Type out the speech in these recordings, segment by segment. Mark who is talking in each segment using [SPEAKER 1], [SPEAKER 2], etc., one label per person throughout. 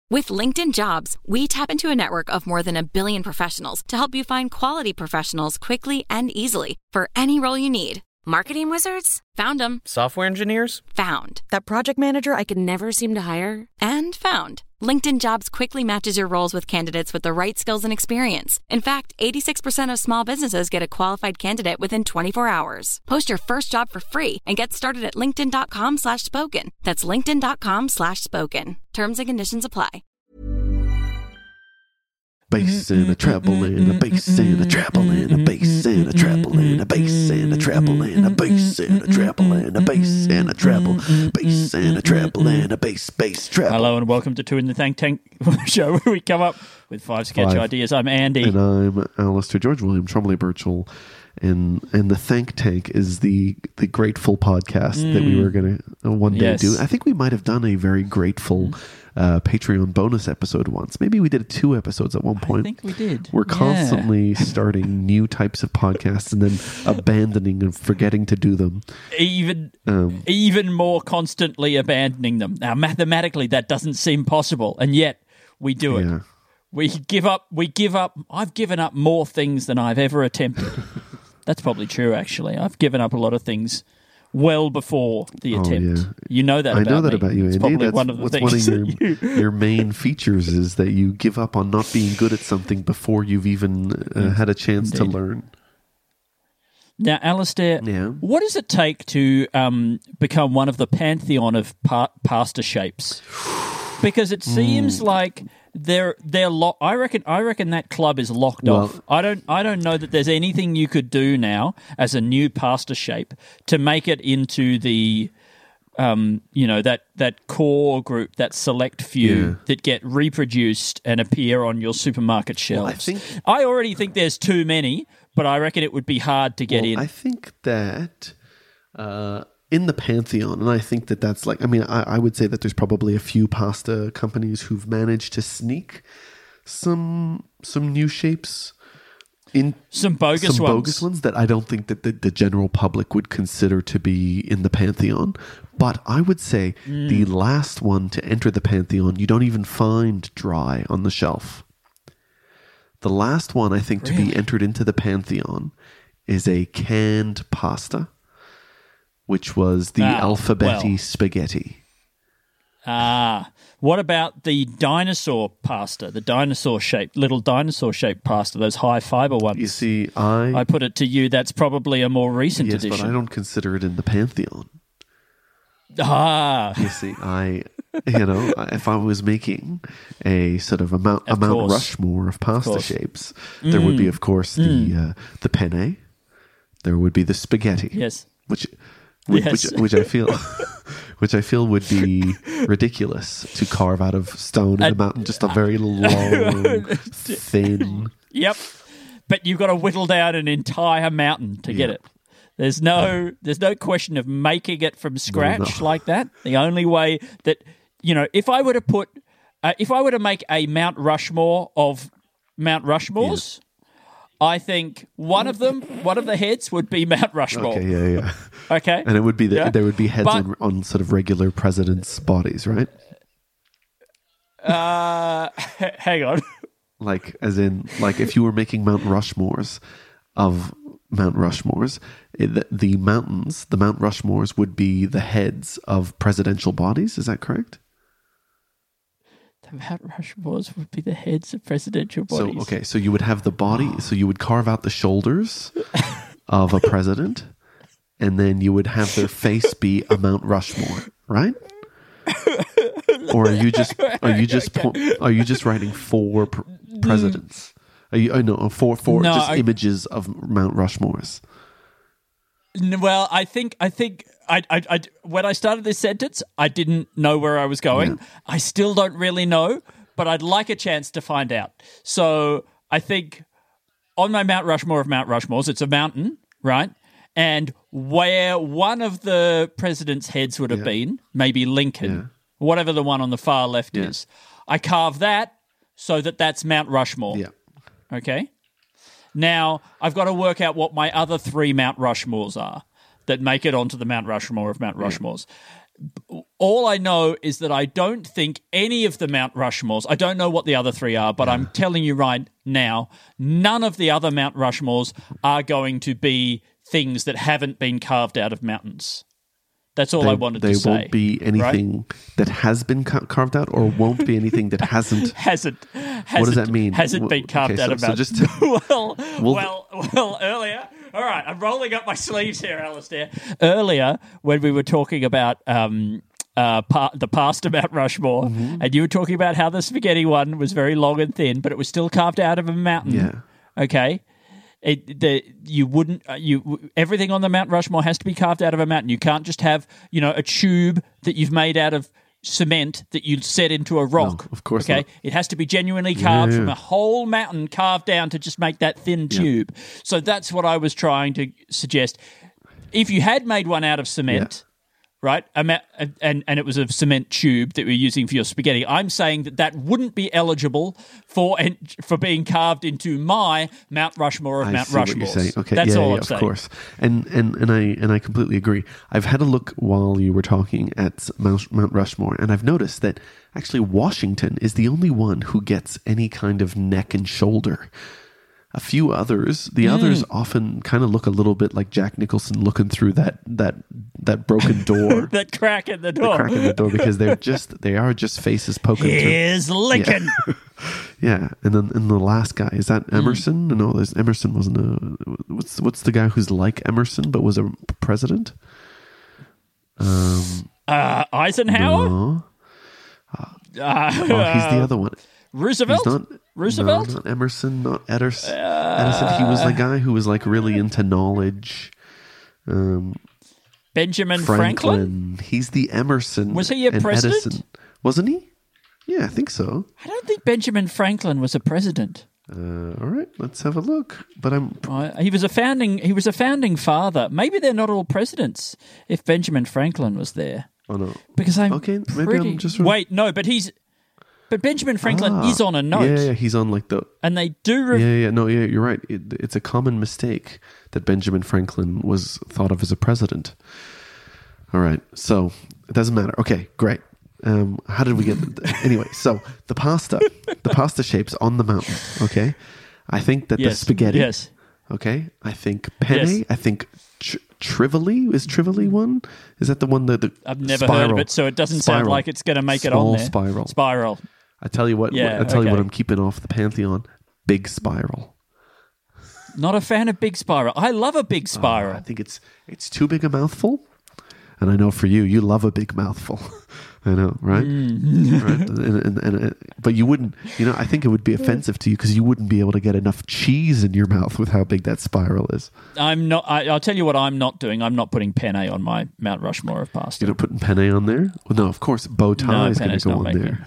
[SPEAKER 1] With LinkedIn Jobs, we tap into a network of more than 1 billion professionals to help you find quality professionals quickly and easily for any role you need. Marketing wizards? Found them.
[SPEAKER 2] Software engineers?
[SPEAKER 1] Found. That project manager I could never seem to hire? And found. LinkedIn Jobs quickly matches your roles with candidates with the right skills and experience. In fact, 86% of small businesses get a qualified candidate within 24 hours. Post your first job for free and get started at linkedin.com/spoken. That's linkedin.com/spoken. Terms and conditions apply.
[SPEAKER 3] Bass and a treble and a bass and a treble and a bass and a treble and a bass and a treble and a bass and a treble and a bass and a treble, bass and a treble and a bass treble.
[SPEAKER 4] Hello and welcome to Two in the Think Tank show, where we come up with five sketch ideas. I'm Andy.
[SPEAKER 3] And I'm Alistair George William Trombley Birchall. And the Think Tank is the grateful podcast that we were going to one day do. I think we might have done a very grateful Patreon bonus episode once. Maybe we did 2 episodes at one point.
[SPEAKER 4] I think we did.
[SPEAKER 3] We're constantly starting new types of podcasts and then abandoning and forgetting to do them.
[SPEAKER 4] Even more constantly abandoning them. Now, mathematically, that doesn't seem possible, and yet we do it. Yeah. We give up. I've given up more things than I've ever attempted. That's probably true, actually. I've given up a lot of things well before the attempt. Yeah. You know that about me.
[SPEAKER 3] I know that about you, Andy.
[SPEAKER 4] It's probably
[SPEAKER 3] That's
[SPEAKER 4] one of the things.
[SPEAKER 3] One of your main features is that you give up on not being good at something before you've even had a chance to learn.
[SPEAKER 4] Now, Alistair, what does it take to become one of the pantheon of pasta shapes? Because it seems like they're I reckon that club is locked off. I don't know that there's anything you could do now as a new pasta shape to make it into the that core group, that select few that get reproduced and appear on your supermarket shelves. I already think there's too many, but I reckon it would be hard to get in.
[SPEAKER 3] I think that in the pantheon, and I think that's like, I mean, I would say that there's probably a few pasta companies who've managed to sneak some new shapes in,
[SPEAKER 4] some bogus
[SPEAKER 3] ones that I don't think that the general public would consider to be in the pantheon. But I would say the last one to enter the pantheon, you don't even find dry on the shelf. The last one, I think, to be entered into the pantheon is a canned pasta, which was the Alphabetti spaghetti.
[SPEAKER 4] What about the dinosaur pasta, little dinosaur shaped pasta, those high fiber ones?
[SPEAKER 3] You see,
[SPEAKER 4] I put it to you, that's probably a more recent addition.
[SPEAKER 3] Yes, but I don't consider it in the pantheon.
[SPEAKER 4] You
[SPEAKER 3] see, if I was making a sort of a Mount Rushmore of pasta shapes, there would be, of course, the penne. There would be the spaghetti.
[SPEAKER 4] Yes.
[SPEAKER 3] Which I feel would be ridiculous to carve out of stone in a mountain. Just a very long, thin.
[SPEAKER 4] Yep, but you've got to whittle down an entire mountain to get it. There's no question of making it from scratch like that. The only way that if I were to make a Mount Rushmore of Mount Rushmores. I think one of the heads would be Mount Rushmore.
[SPEAKER 3] Okay,
[SPEAKER 4] Okay.
[SPEAKER 3] And it would be there would be heads on sort of regular presidents' bodies, right?
[SPEAKER 4] Hang on.
[SPEAKER 3] Like, as in, like if you were making Mount Rushmores, the mountains, the Mount Rushmores would be the heads of presidential bodies. Is that correct?
[SPEAKER 4] Mount Rushmores would be the heads of presidential bodies.
[SPEAKER 3] So you would have the body, so you would carve out the shoulders of a president, and then you would have their face be a Mount Rushmore, right? Or are you just writing 4 presidents? Four images of Mount Rushmores.
[SPEAKER 4] Well, I think I when I started this sentence, I didn't know where I was going. Yeah. I still don't really know, but I'd like a chance to find out. So I think on my Mount Rushmore of Mount Rushmores, it's a mountain, right? And where one of the president's heads would have been, maybe Lincoln, whatever the one on the far left is, I carve that so that's Mount Rushmore.
[SPEAKER 3] Yeah.
[SPEAKER 4] Okay? Now, I've got to work out what my other 3 Mount Rushmores are that make it onto the Mount Rushmore of Mount Rushmores. All I know is that I don't think any of the Mount Rushmores, I don't know what the other three are, but I'm telling you right now, none of the other Mount Rushmores are going to be things that haven't been carved out of mountains. That's all I wanted to say.
[SPEAKER 3] They won't be anything that has been carved out, or won't be anything that hasn't.
[SPEAKER 4] What
[SPEAKER 3] does that mean?
[SPEAKER 4] Hasn't been carved out of mountains. Well, earlier. All right, I'm rolling up my sleeves here, Alistair. Earlier, when we were talking about the past of Mount Rushmore, and you were talking about how the spaghetti one was very long and thin, but it was still carved out of a mountain.
[SPEAKER 3] Yeah.
[SPEAKER 4] Okay. Everything on the Mount Rushmore has to be carved out of a mountain. You can't just have, a tube that you've made out of cement that you set into a rock.
[SPEAKER 3] No, of course
[SPEAKER 4] okay?
[SPEAKER 3] not.
[SPEAKER 4] It has to be genuinely carved from a whole mountain, carved down to just make that thin tube. So that's what I was trying to suggest. If you had made one out of cement, right, and it was a cement tube that we're using for your spaghetti, I'm saying that wouldn't be eligible for being carved into my Mount Rushmore of Mount Rushmore.
[SPEAKER 3] What you're saying. Okay,
[SPEAKER 4] that's all I'm saying.
[SPEAKER 3] Of course, and I completely agree. I've had a look while you were talking at Mount Rushmore, and I've noticed that actually Washington is the only one who gets any kind of neck and shoulder. A few others, the others often kind of look a little bit like Jack Nicholson looking through that broken door.
[SPEAKER 4] That crack in the door.
[SPEAKER 3] The crack in the door, because they are just faces poking through.
[SPEAKER 4] Here's Lincoln.
[SPEAKER 3] Yeah. And then the last guy, is that Emerson? No, Emerson wasn't what's the guy who's like Emerson but was a president?
[SPEAKER 4] Eisenhower?
[SPEAKER 3] No. He's the other one.
[SPEAKER 4] Roosevelt? Roosevelt?
[SPEAKER 3] No, not Emerson, not Edison. He was the guy who was like really into knowledge.
[SPEAKER 4] Benjamin Franklin?
[SPEAKER 3] He's the Emerson.
[SPEAKER 4] Was he a president?
[SPEAKER 3] Edison. Wasn't he? Yeah, I think so.
[SPEAKER 4] I don't think Benjamin Franklin was a president.
[SPEAKER 3] All right, let's have a look. But
[SPEAKER 4] he was a founding father. Maybe they're not all presidents if Benjamin Franklin was there.
[SPEAKER 3] Oh no.
[SPEAKER 4] Because
[SPEAKER 3] maybe I'm just
[SPEAKER 4] wait, no, but Benjamin Franklin is on a note.
[SPEAKER 3] Yeah, he's on like the...
[SPEAKER 4] And they do...
[SPEAKER 3] you're right. It's a common mistake that Benjamin Franklin was thought of as a president. All right, so it doesn't matter. Okay, great. How did we get... Anyway, so the pasta shapes on the mountain, okay? I think that the spaghetti...
[SPEAKER 4] Yes.
[SPEAKER 3] Okay? I think penne. Yes. I think... Trivoli? Is Trivoli one? Is that the one that...
[SPEAKER 4] I've never heard of it, so it doesn't sound like it's going to make it on there. Spiral.
[SPEAKER 3] I tell you what. I tell you what. I'm keeping off the Pantheon. Big spiral.
[SPEAKER 4] Not a fan of big spiral. I love a big spiral.
[SPEAKER 3] I think it's too big a mouthful, and I know for you love a big mouthful. I know, right? Right. But you wouldn't. I think it would be offensive to you because you wouldn't be able to get enough cheese in your mouth with how big that spiral is.
[SPEAKER 4] I'm not. I'll tell you what I'm not doing. I'm not putting penne on my Mount Rushmore of pasta.
[SPEAKER 3] You're not putting penne on there? Well, no, of course, bow tie is going to go on there.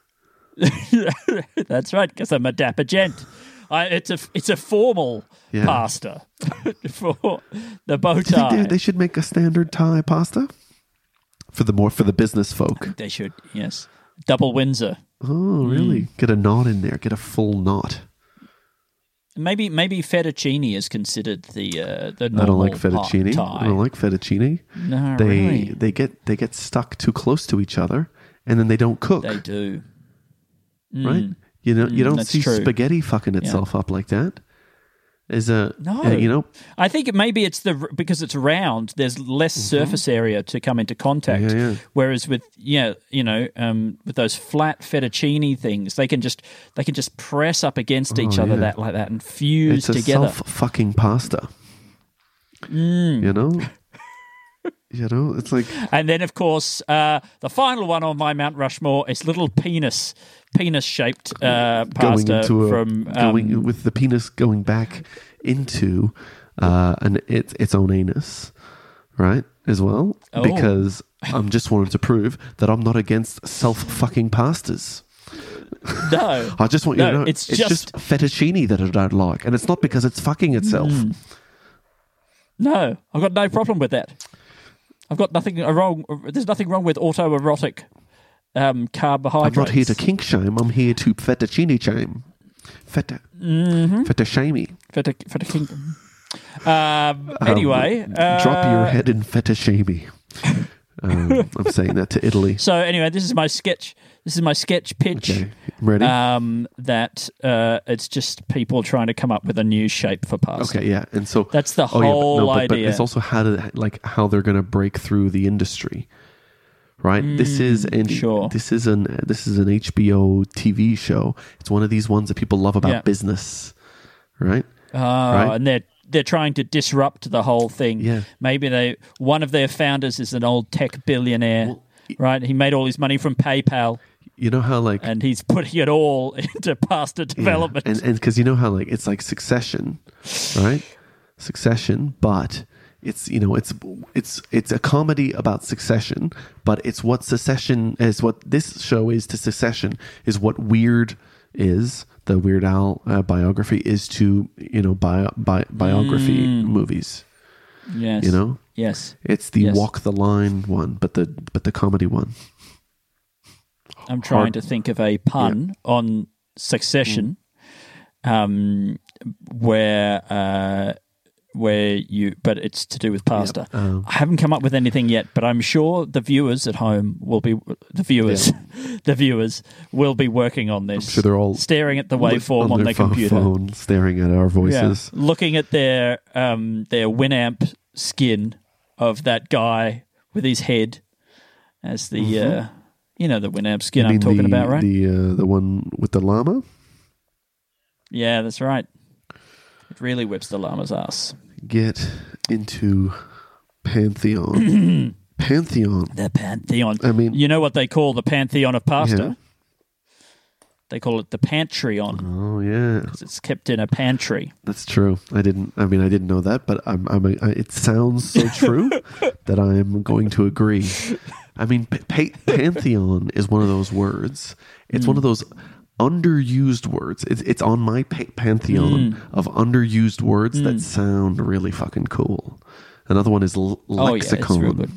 [SPEAKER 4] That's right, because I'm a dapper gent. It's a formal pasta for the bow tie.
[SPEAKER 3] They should make a standard tie pasta for the business folk.
[SPEAKER 4] They should, yes. Double Windsor.
[SPEAKER 3] Oh, really? Get a knot in there. Get a full knot.
[SPEAKER 4] Maybe fettuccine is considered the normal
[SPEAKER 3] I don't like fettuccine.
[SPEAKER 4] tie.
[SPEAKER 3] I don't like fettuccine.
[SPEAKER 4] No, really.
[SPEAKER 3] They get stuck too close to each other, and then they don't cook.
[SPEAKER 4] They do.
[SPEAKER 3] Right? You don't see
[SPEAKER 4] true.
[SPEAKER 3] Spaghetti fucking itself up like that.
[SPEAKER 4] No. I think maybe it's because it's round. There's less surface area to come into contact.
[SPEAKER 3] Yeah.
[SPEAKER 4] Whereas with with those flat fettuccine things, they can just press up against each other like that and fuse together.
[SPEAKER 3] It's a self-fucking pasta. It's like...
[SPEAKER 4] And then, of course, the final one on my Mount Rushmore is little penis-shaped pasta
[SPEAKER 3] with the penis going back into its own anus, right? As well, because I'm just wanting to prove that I'm not against self-fucking pastas.
[SPEAKER 4] No,
[SPEAKER 3] I just want you to know it's just fettuccine that I don't like, and it's not because it's fucking itself.
[SPEAKER 4] No, I've got no problem with that. I've got nothing wrong. There's nothing wrong with autoerotic carbohydrates.
[SPEAKER 3] I'm not here to kink shame. I'm here to fettuccine shame. Fettuccine.
[SPEAKER 4] Anyway,
[SPEAKER 3] drop your head in fettuccine. I'm saying that to Italy.
[SPEAKER 4] So anyway, this is my sketch pitch.
[SPEAKER 3] Okay, I'm ready.
[SPEAKER 4] That it's just people trying to come up with a new shape for pasta.
[SPEAKER 3] Okay, yeah, and so
[SPEAKER 4] that's the whole idea.
[SPEAKER 3] But it's also how they're going to break through the industry, right? This is an HBO TV show. It's one of these ones that people love about business, right? Right?
[SPEAKER 4] And they're trying to disrupt the whole thing.
[SPEAKER 3] Yeah.
[SPEAKER 4] Maybe one of their founders is an old tech billionaire, right? He made all his money from PayPal.
[SPEAKER 3] You know how
[SPEAKER 4] and he's putting it all into pasta development.
[SPEAKER 3] And because you know how it's like Succession, right? Succession, but it's it's a comedy about succession, but it's what Succession is, what this show is to Succession, is what Weird is. The Weird Al biography is to biography movies.
[SPEAKER 4] Yes, yes,
[SPEAKER 3] it's the walk the line one, but the comedy one.
[SPEAKER 4] I'm trying to think of a pun on Succession, but it's to do with pasta. I haven't come up with anything yet, but I'm sure the viewers at home will be the viewers will be working on this.
[SPEAKER 3] I'm sure they're all
[SPEAKER 4] staring at the waveform on their computer,
[SPEAKER 3] phone, staring at our voices,
[SPEAKER 4] looking at their Winamp skin of that guy with his head as the the Winamp skin I'm talking about, right?
[SPEAKER 3] The one with the llama.
[SPEAKER 4] Yeah, that's right. It really whips the llama's ass.
[SPEAKER 3] Get into Pantheon. Pantheon.
[SPEAKER 4] The Pantheon.
[SPEAKER 3] I mean,
[SPEAKER 4] you know what they call the Pantheon of pasta? Yeah. They call it the Pantreon.
[SPEAKER 3] Oh yeah,
[SPEAKER 4] because it's kept in a pantry.
[SPEAKER 3] That's true. I didn't know that, but it sounds so true that I am going to agree. I mean, Pantheon is one of those words. It's one of those underused words. It's on my pantheon of underused words that sound really fucking cool. Another one is lexicon.
[SPEAKER 4] Oh, yeah, it's real good.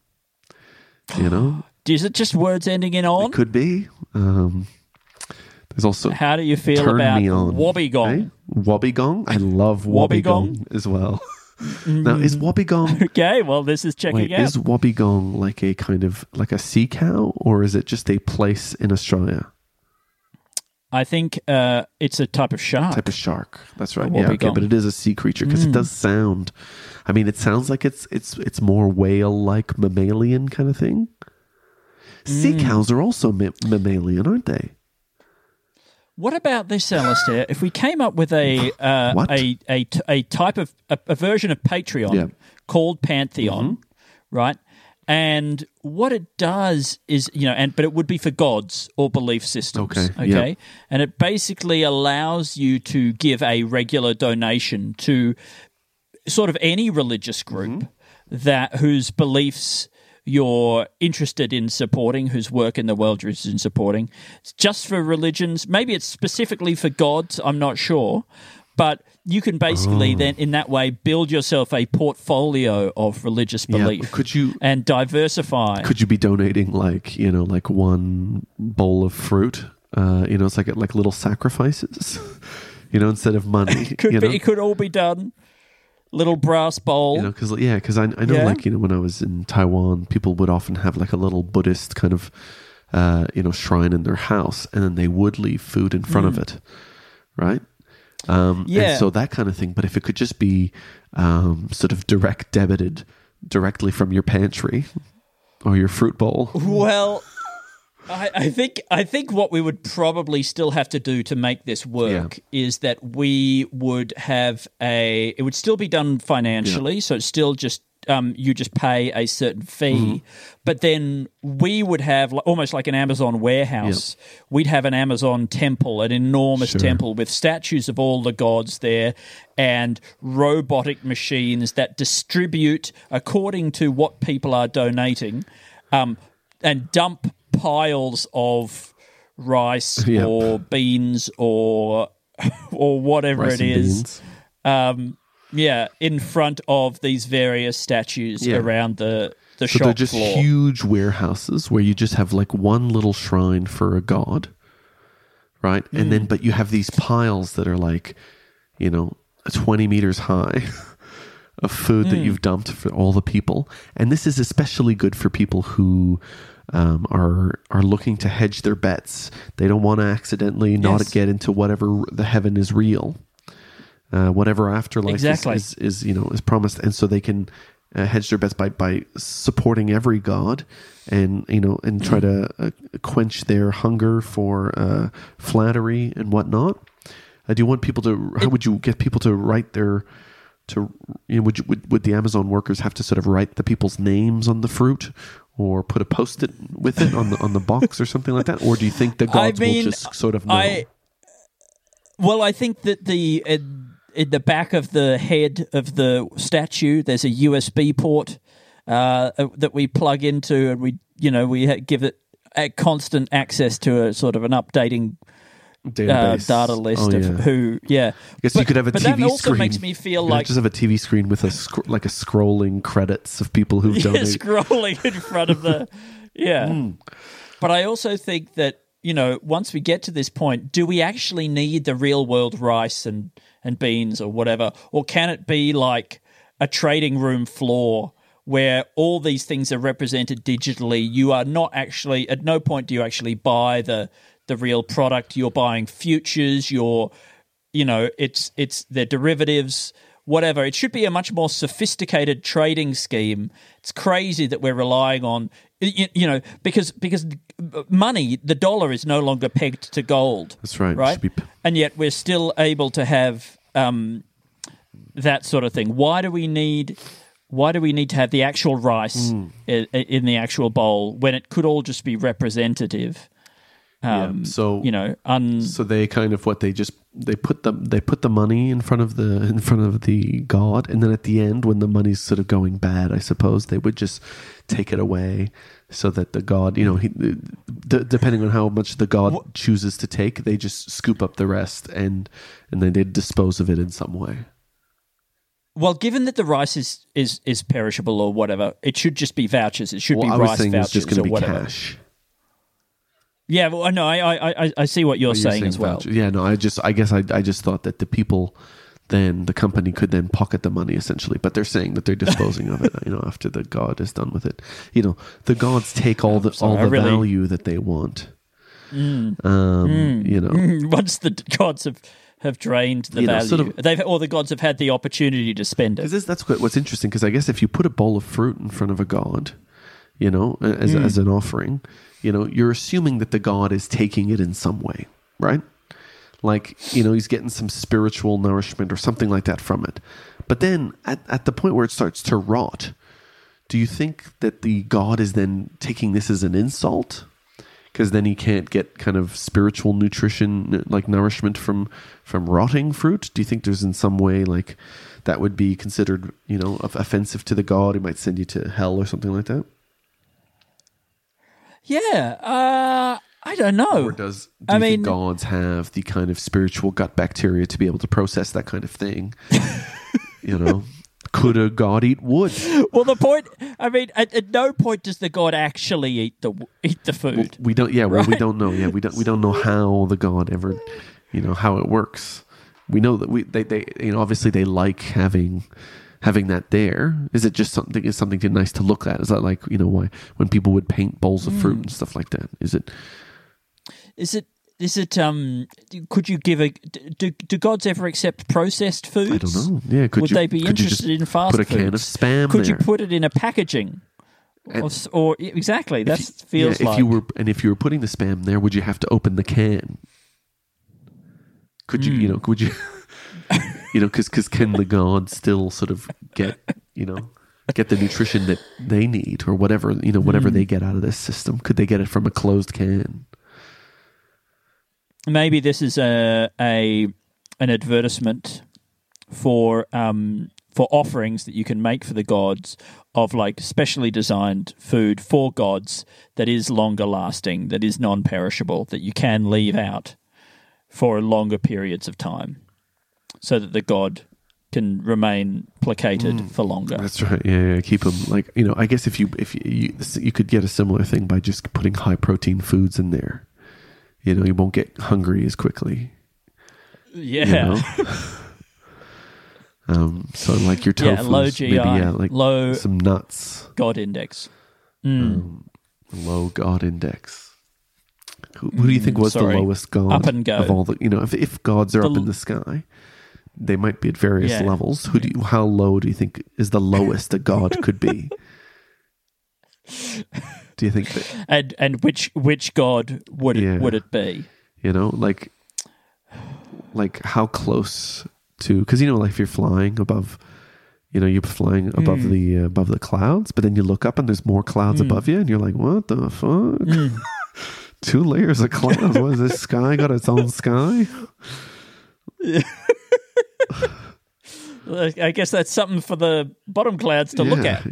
[SPEAKER 3] You know?
[SPEAKER 4] Is it just words ending in on?
[SPEAKER 3] It could be. There's also
[SPEAKER 4] how do you feel about wobbegong?
[SPEAKER 3] Hey? Wobbegong? I love wobbegong as well. Now, is wobbegong...
[SPEAKER 4] Okay, well, this is checking out.
[SPEAKER 3] Is wobbegong like a kind of like a sea cow, or is it just a place in Australia?
[SPEAKER 4] I think it's a type of shark.
[SPEAKER 3] That's right. Yeah, okay, but it is a sea creature because it does sound. I mean, it sounds like it's more whale-like mammalian kind of thing. Sea cows are also mammalian, aren't they?
[SPEAKER 4] What about this, Alistair? If we came up with a type of a version of Patreon called Pantheon, right? And what it does is, but it would be for gods or belief systems. Okay. And it basically allows you to give a regular donation to sort of any religious group whose beliefs you're interested in supporting, whose work in the world you're interested in supporting. It's just for religions. Maybe it's specifically for gods. I'm not sure. But you can basically then, in that way, build yourself a portfolio of religious belief. And diversify.
[SPEAKER 3] Could you be donating like one bowl of fruit? It's like little sacrifices. Instead of money.
[SPEAKER 4] It could all be done. Little brass bowl.
[SPEAKER 3] Because I know when I was in Taiwan, people would often have like a little Buddhist kind of shrine in their house, and then they would leave food in front of it, right? And so that kind of thing. But if it could just be sort of direct debited directly from your pantry or your fruit bowl.
[SPEAKER 4] Well, I think what we would probably still have to do to make this work is that we would have it would still be done financially. So it's still just you just pay a certain fee, but then we would have almost like an Amazon warehouse. We'd have an Amazon temple, an enormous temple with statues of all the gods there and robotic machines that distribute according to what people are donating and dump piles of rice or beans or whatever rice it is. In front of these various statues around the shop floor.
[SPEAKER 3] So they're just huge warehouses where you just have like one little shrine for a god, right? And then, but you have these piles that are like, 20 meters high of food that you've dumped for all the people. And this is especially good for people who are looking to hedge their bets. They don't want to accidentally not get into whatever the heaven is real, whatever afterlife is promised, and so they can hedge their bets by supporting every god, and try to quench their hunger for flattery and whatnot. Do you want people to? How would you get people to write their? Would the Amazon workers have to sort of write the people's names on the fruit, or put a Post-it with it on the box or something like that? Or do you think the gods will just sort of know?
[SPEAKER 4] I think that in the back of the head of the statue, there's a USB port that we plug into, and we give it a constant access to a sort of an updating data list of who. Yeah,
[SPEAKER 3] I guess you could have a TV screen.
[SPEAKER 4] But that also makes me feel like
[SPEAKER 3] just have a TV screen with a scrolling credits of people who've donated.
[SPEAKER 4] Scrolling in front of the But I also think that once we get to this point, do we actually need the real world rice and beans or whatever, or can it be like a trading room floor where all these things are represented digitally? You are not actually, at no point do you actually buy the real product. You're buying futures. It's their derivatives, whatever. It should be a much more sophisticated trading scheme. It's crazy that we're relying on, because money, the dollar is no longer pegged to gold.
[SPEAKER 3] That's right.
[SPEAKER 4] Right, and yet we're still able to have that sort of thing. Why do we need to have the actual rice in the actual bowl when it could all just be representative?
[SPEAKER 3] So they kind of they put the money in front of the god, and then at the end, when the money's sort of going bad, I suppose they would just take it away, so that the god, depending on how much the god chooses to take, they just scoop up the rest, and then they dispose of it in some way.
[SPEAKER 4] Well, given that the rice is perishable or whatever, it should just be vouchers. It should be rice vouchers
[SPEAKER 3] it's just going to be
[SPEAKER 4] whatever.
[SPEAKER 3] Cash.
[SPEAKER 4] Yeah, well, no, I see what you're saying as well.
[SPEAKER 3] Voucher. Yeah, no, I just thought that the company could then pocket the money essentially, but they're saying that they're disposing of it, after the god is done with it. The gods take all the value that they want.
[SPEAKER 4] Once the gods have drained the value, or the gods have had the opportunity to spend it.
[SPEAKER 3] That's what's interesting, because I guess if you put a bowl of fruit in front of a god, as an offering, you're assuming that the god is taking it in some way, right? Like, he's getting some spiritual nourishment or something like that from it. But then at the point where it starts to rot, do you think that the god is then taking this as an insult? Because then he can't get kind of spiritual nutrition, like nourishment from rotting fruit? Do you think there's in some way like that would be considered, offensive to the god? He might send you to hell or something like that?
[SPEAKER 4] Yeah, I don't know.
[SPEAKER 3] Or do you think gods have the kind of spiritual gut bacteria to be able to process that kind of thing? Could a god eat wood?
[SPEAKER 4] Well, the point, at no point does the god actually eat the food.
[SPEAKER 3] Well, we don't. Yeah,
[SPEAKER 4] right?
[SPEAKER 3] Well, we don't know. Yeah, we don't know how the god ever, how it works. We know that they obviously they like having that there. Is it just something nice to look at? Is that like, why when people would paint bowls of fruit and stuff like that? Is it
[SPEAKER 4] could you give do gods ever accept processed foods?
[SPEAKER 3] I don't know. Yeah,
[SPEAKER 4] would they be interested in fast
[SPEAKER 3] put a
[SPEAKER 4] foods?
[SPEAKER 3] Can of Spam
[SPEAKER 4] could
[SPEAKER 3] there?
[SPEAKER 4] You put it in a packaging? Or exactly, that feels like.
[SPEAKER 3] If you were putting the Spam there, would you have to open the can? Could you, would you because can the gods still sort of get the nutrition that they need, or whatever, whatever they get out of this system? Could they get it from a closed can?
[SPEAKER 4] Maybe this is an advertisement for offerings that you can make for the gods of like specially designed food for gods that is longer lasting, that is non-perishable, that you can leave out for longer periods of time, so that the god can remain placated for longer.
[SPEAKER 3] That's right. Yeah. Keep them like, I guess if you could get a similar thing by just putting high protein foods in there. You won't get hungry as quickly.
[SPEAKER 4] Yeah.
[SPEAKER 3] So like your tofu,
[SPEAKER 4] low GI,
[SPEAKER 3] like
[SPEAKER 4] low
[SPEAKER 3] some nuts.
[SPEAKER 4] God index.
[SPEAKER 3] Low God index. Who do you think was the lowest god
[SPEAKER 4] up and go.
[SPEAKER 3] of all the? If gods are up in the sky, they might be at various levels. How low do you think is the lowest a god could be? Do you think that?
[SPEAKER 4] And which god would it be?
[SPEAKER 3] Like how close to? Because like if you're flying above, you're flying above the clouds, but then you look up and there's more clouds above you, and you're like, what the fuck? 2 layers of clouds. What is this sky got its own sky?
[SPEAKER 4] I guess that's something for the bottom clouds to look at.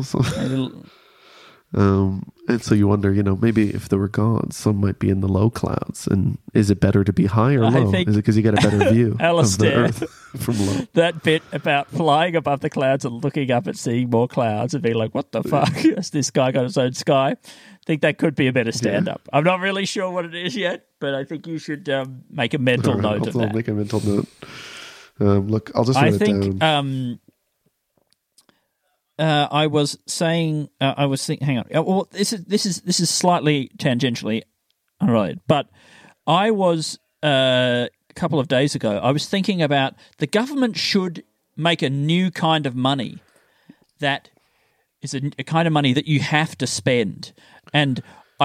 [SPEAKER 3] And so you wonder, maybe if there were gods, some might be in the low clouds. And is it better to be high or low? Is it because you get a better view of the earth from low?
[SPEAKER 4] That bit about flying above the clouds and looking up and seeing more clouds and being like, what the fuck? Has this guy got his own sky? I think that could be a better stand-up. Yeah. I'm not really sure what it is yet, but I think you should make a mental note of that.
[SPEAKER 3] I'll make a mental note. Look, I'll just write it down.
[SPEAKER 4] I was saying, hang on. Well, this is slightly tangentially unrelated, but I was a couple of days ago. I was thinking about the government should make a new kind of money that is a kind of money that you have to spend, and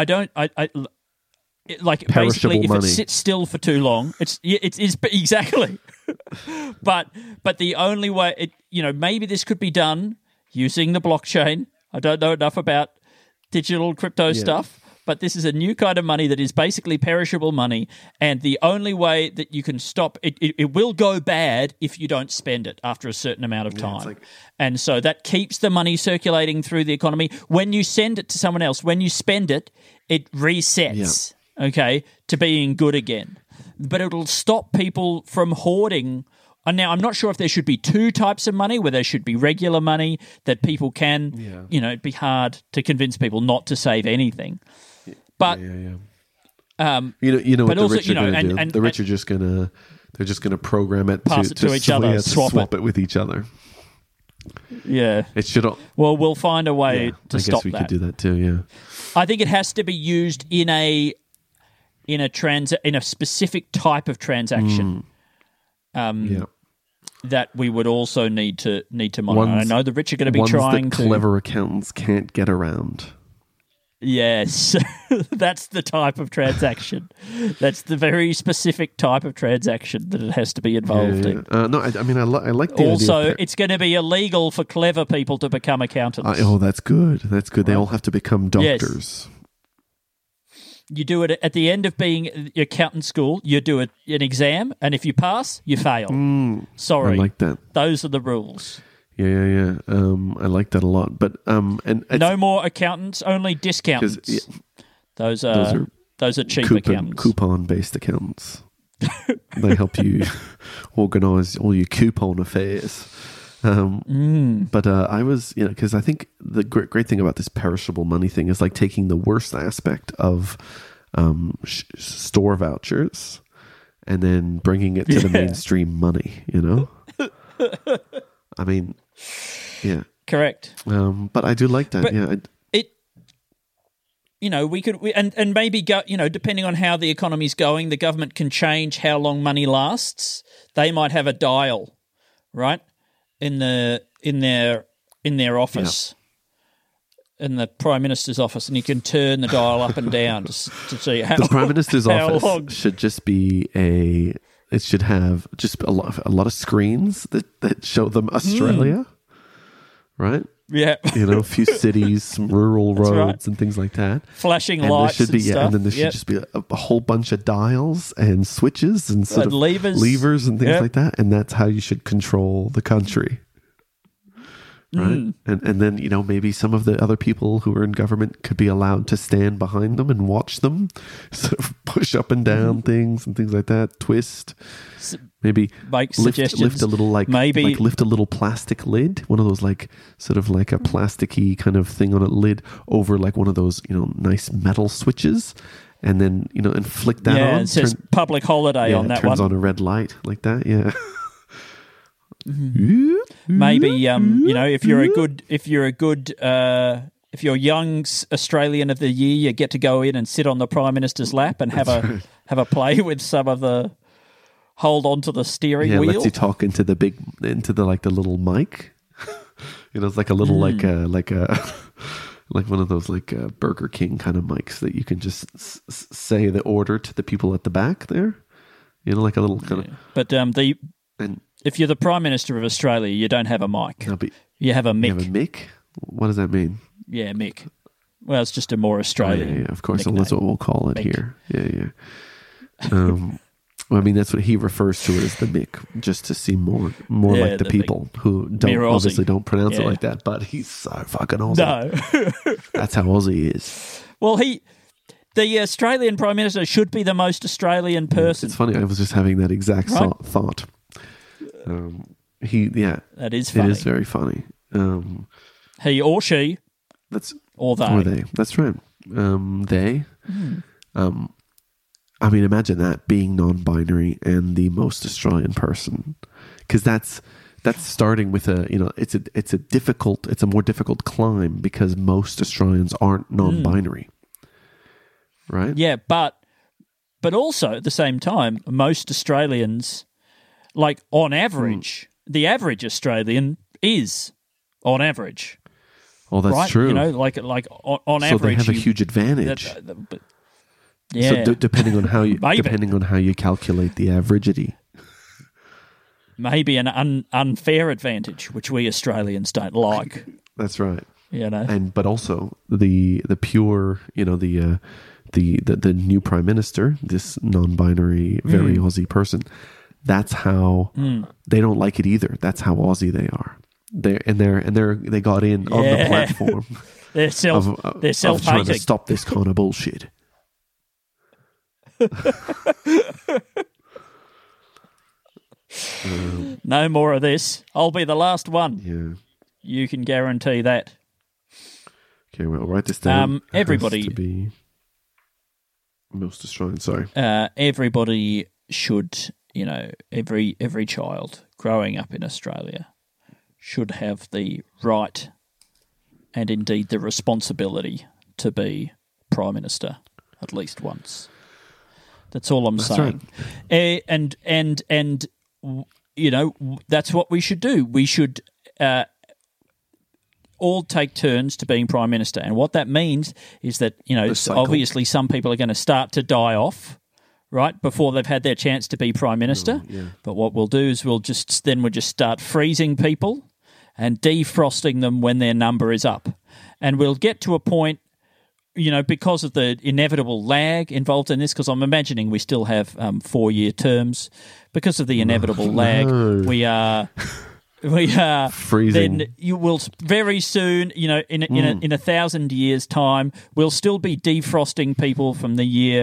[SPEAKER 4] like
[SPEAKER 3] perishable
[SPEAKER 4] basically if
[SPEAKER 3] money.
[SPEAKER 4] It sits still for too long, it's exactly. but the only way maybe this could be done using the blockchain. I don't know enough about digital crypto stuff, but this is a new kind of money that is basically perishable money, and the only way that you can stop it will go bad if you don't spend it after a certain amount of time. And so that keeps the money circulating through the economy. When you send it to someone else, when you spend it, it resets, to being good again. But it'll stop people from hoarding. And now, I'm not sure if there should be 2 types of money, where there should be regular money that people can, it'd be hard to convince people not to save anything. But,
[SPEAKER 3] what the rich are going to do? The rich are just going to, they're just going to program it
[SPEAKER 4] to each other,
[SPEAKER 3] swap it with each other.
[SPEAKER 4] Yeah.
[SPEAKER 3] It should.
[SPEAKER 4] Well, we'll find a way to stop that.
[SPEAKER 3] I guess we could do that too, yeah.
[SPEAKER 4] I think it has to be used in a specific type of transaction. That we would also need to monitor. I know the rich are going to be trying
[SPEAKER 3] that clever accountants can't get around.
[SPEAKER 4] Yes, that's the type of transaction. That's the very specific type of transaction that it has to be involved in.
[SPEAKER 3] No, I mean, I like the
[SPEAKER 4] also,
[SPEAKER 3] idea.
[SPEAKER 4] It's going to be illegal for clever people to become accountants.
[SPEAKER 3] That's good. That's good. They all have to become doctors.
[SPEAKER 4] Yes. You do it at the end of being accountant school. You do an exam, and if you pass, you fail. Sorry,
[SPEAKER 3] I like that.
[SPEAKER 4] Those are the rules.
[SPEAKER 3] Yeah. I like that a lot. But and
[SPEAKER 4] no more accountants, only discountants. Those are cheap accountants.
[SPEAKER 3] Coupon-based accountants. They help you organise all your coupon affairs. But I was, because I think the great thing about this perishable money thing is like taking the worst aspect of store vouchers and then bringing it to the mainstream money, I mean, yeah.
[SPEAKER 4] Correct.
[SPEAKER 3] But I do like that.
[SPEAKER 4] But we could, and maybe go, depending on how the economy's going, the government can change how long money lasts. They might have a dial, right? In their office, in the Prime Minister's office, and you can turn the dial up and down to see how.
[SPEAKER 3] The Prime Minister's office
[SPEAKER 4] long.
[SPEAKER 3] should just be it should have just a lot of screens that show them Australia, right?
[SPEAKER 4] Yeah,
[SPEAKER 3] a few cities, some rural roads, and things like that.
[SPEAKER 4] Flashing lights and stuff.
[SPEAKER 3] And then there should just be a whole bunch of dials and switches and sort of levers and things like that. And that's how you should control the country, right? And then maybe some of the other people who are in government could be allowed to stand behind them and watch them sort of push up and down things and things like that. Twist. Maybe lift a little lift a little plastic lid, one of those sort of like a plasticky kind of thing on a lid over like one of those nice metal switches, and then and flick that on.
[SPEAKER 4] It says public holiday on that one.
[SPEAKER 3] Turns on a red light like that. Yeah.
[SPEAKER 4] Maybe if you're young Australian of the year, you get to go in and sit on the Prime Minister's lap and have a play with some of the hold on to the steering wheel.
[SPEAKER 3] Lets you talk into the little mic. It's like a little like one of those Burger King kind of mics that you can just say the order to the people at the back there. Like a little kind of.
[SPEAKER 4] But if you're the Prime Minister of Australia, you don't have a mic.
[SPEAKER 3] No, but
[SPEAKER 4] you have a mic.
[SPEAKER 3] You have a mic? What does that mean?
[SPEAKER 4] Yeah, mic. Well, it's just a more Australian.
[SPEAKER 3] Yeah, of course. So that's what we'll call it
[SPEAKER 4] mic.
[SPEAKER 3] here. Yeah. Well, I mean, that's what he refers to it as the mic, just to seem more like the people who obviously don't pronounce it like that. But he's so fucking Aussie.
[SPEAKER 4] No,
[SPEAKER 3] that's how Aussie is.
[SPEAKER 4] Well, the Australian Prime Minister should be the most Australian person.
[SPEAKER 3] It's funny. I was just having that exact thought.
[SPEAKER 4] That is funny.
[SPEAKER 3] It is very funny.
[SPEAKER 4] He or she. Or they.
[SPEAKER 3] Or they. That's right. They. I mean, imagine that being non-binary and the most Australian person, because that's starting with it's a more difficult climb because most Australians aren't non-binary, right?
[SPEAKER 4] Yeah, but also at the same time, most Australians, like on average, the average Australian is on average.
[SPEAKER 3] Oh, that's
[SPEAKER 4] right?
[SPEAKER 3] true.
[SPEAKER 4] Like on average,
[SPEAKER 3] so they have a huge advantage.
[SPEAKER 4] Yeah.
[SPEAKER 3] So depending on how you calculate the averagity,
[SPEAKER 4] maybe an unfair advantage, which we Australians don't like.
[SPEAKER 3] That's right.
[SPEAKER 4] But
[SPEAKER 3] also the pure, the new Prime Minister, this non-binary, very Aussie person. That's how they don't like it either. That's how Aussie they are. They got in on the platform.
[SPEAKER 4] They're self-hating.
[SPEAKER 3] Trying to stop this kind of bullshit.
[SPEAKER 4] No more of this. I'll be the last one.
[SPEAKER 3] Yeah,
[SPEAKER 4] you can guarantee that.
[SPEAKER 3] Okay, well, write this down.
[SPEAKER 4] Everybody
[SPEAKER 3] has to be most Australian. Sorry.
[SPEAKER 4] Everybody should, every child growing up in Australia should have the right and indeed the responsibility to be Prime Minister at least once. That's all I'm saying. Right. And that's what we should do. We should all take turns to being Prime Minister. And what that means is that, obviously some people are going to start to die off, right, before they've had their chance to be Prime Minister. But what we'll do is we'll just start freezing people and defrosting them when their number is up. And we'll get to a point, because of the inevitable lag involved in this, because I'm imagining we still have 4-year terms. Because of the inevitable lag, we are
[SPEAKER 3] freezing.
[SPEAKER 4] Then you will very soon, in 1,000 years' time, we'll still be defrosting people from the year,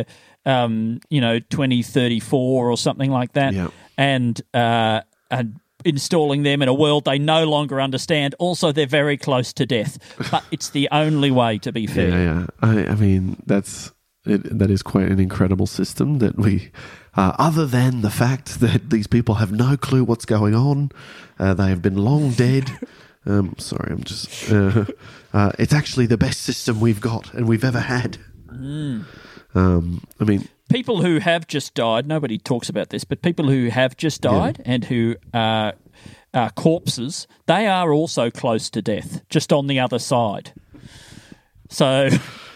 [SPEAKER 4] 2034 or something like that, and installing them in a world they no longer understand. Also, they're very close to death, but it's the only way, to be fair.
[SPEAKER 3] Yeah. I mean, that is quite an incredible system that we, other than the fact that these people have no clue what's going on, they have been long dead. Sorry, I'm just... it's actually the best system we've got and we've ever had. I mean...
[SPEAKER 4] People who have just died, nobody talks about this, but people who have just died and who are corpses, they are also close to death, just on the other side. So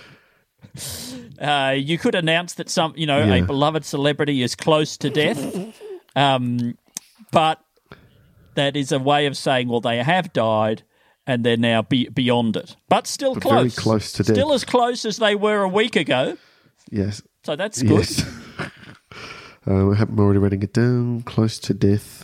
[SPEAKER 4] you could announce that a beloved celebrity is close to death, but that is a way of saying, well, they have died and they're now beyond it. But still close.
[SPEAKER 3] Very close to death.
[SPEAKER 4] Still as close as they were a week ago.
[SPEAKER 3] Yes.
[SPEAKER 4] So that's good.
[SPEAKER 3] Yes. I'm already writing it down. Close to death.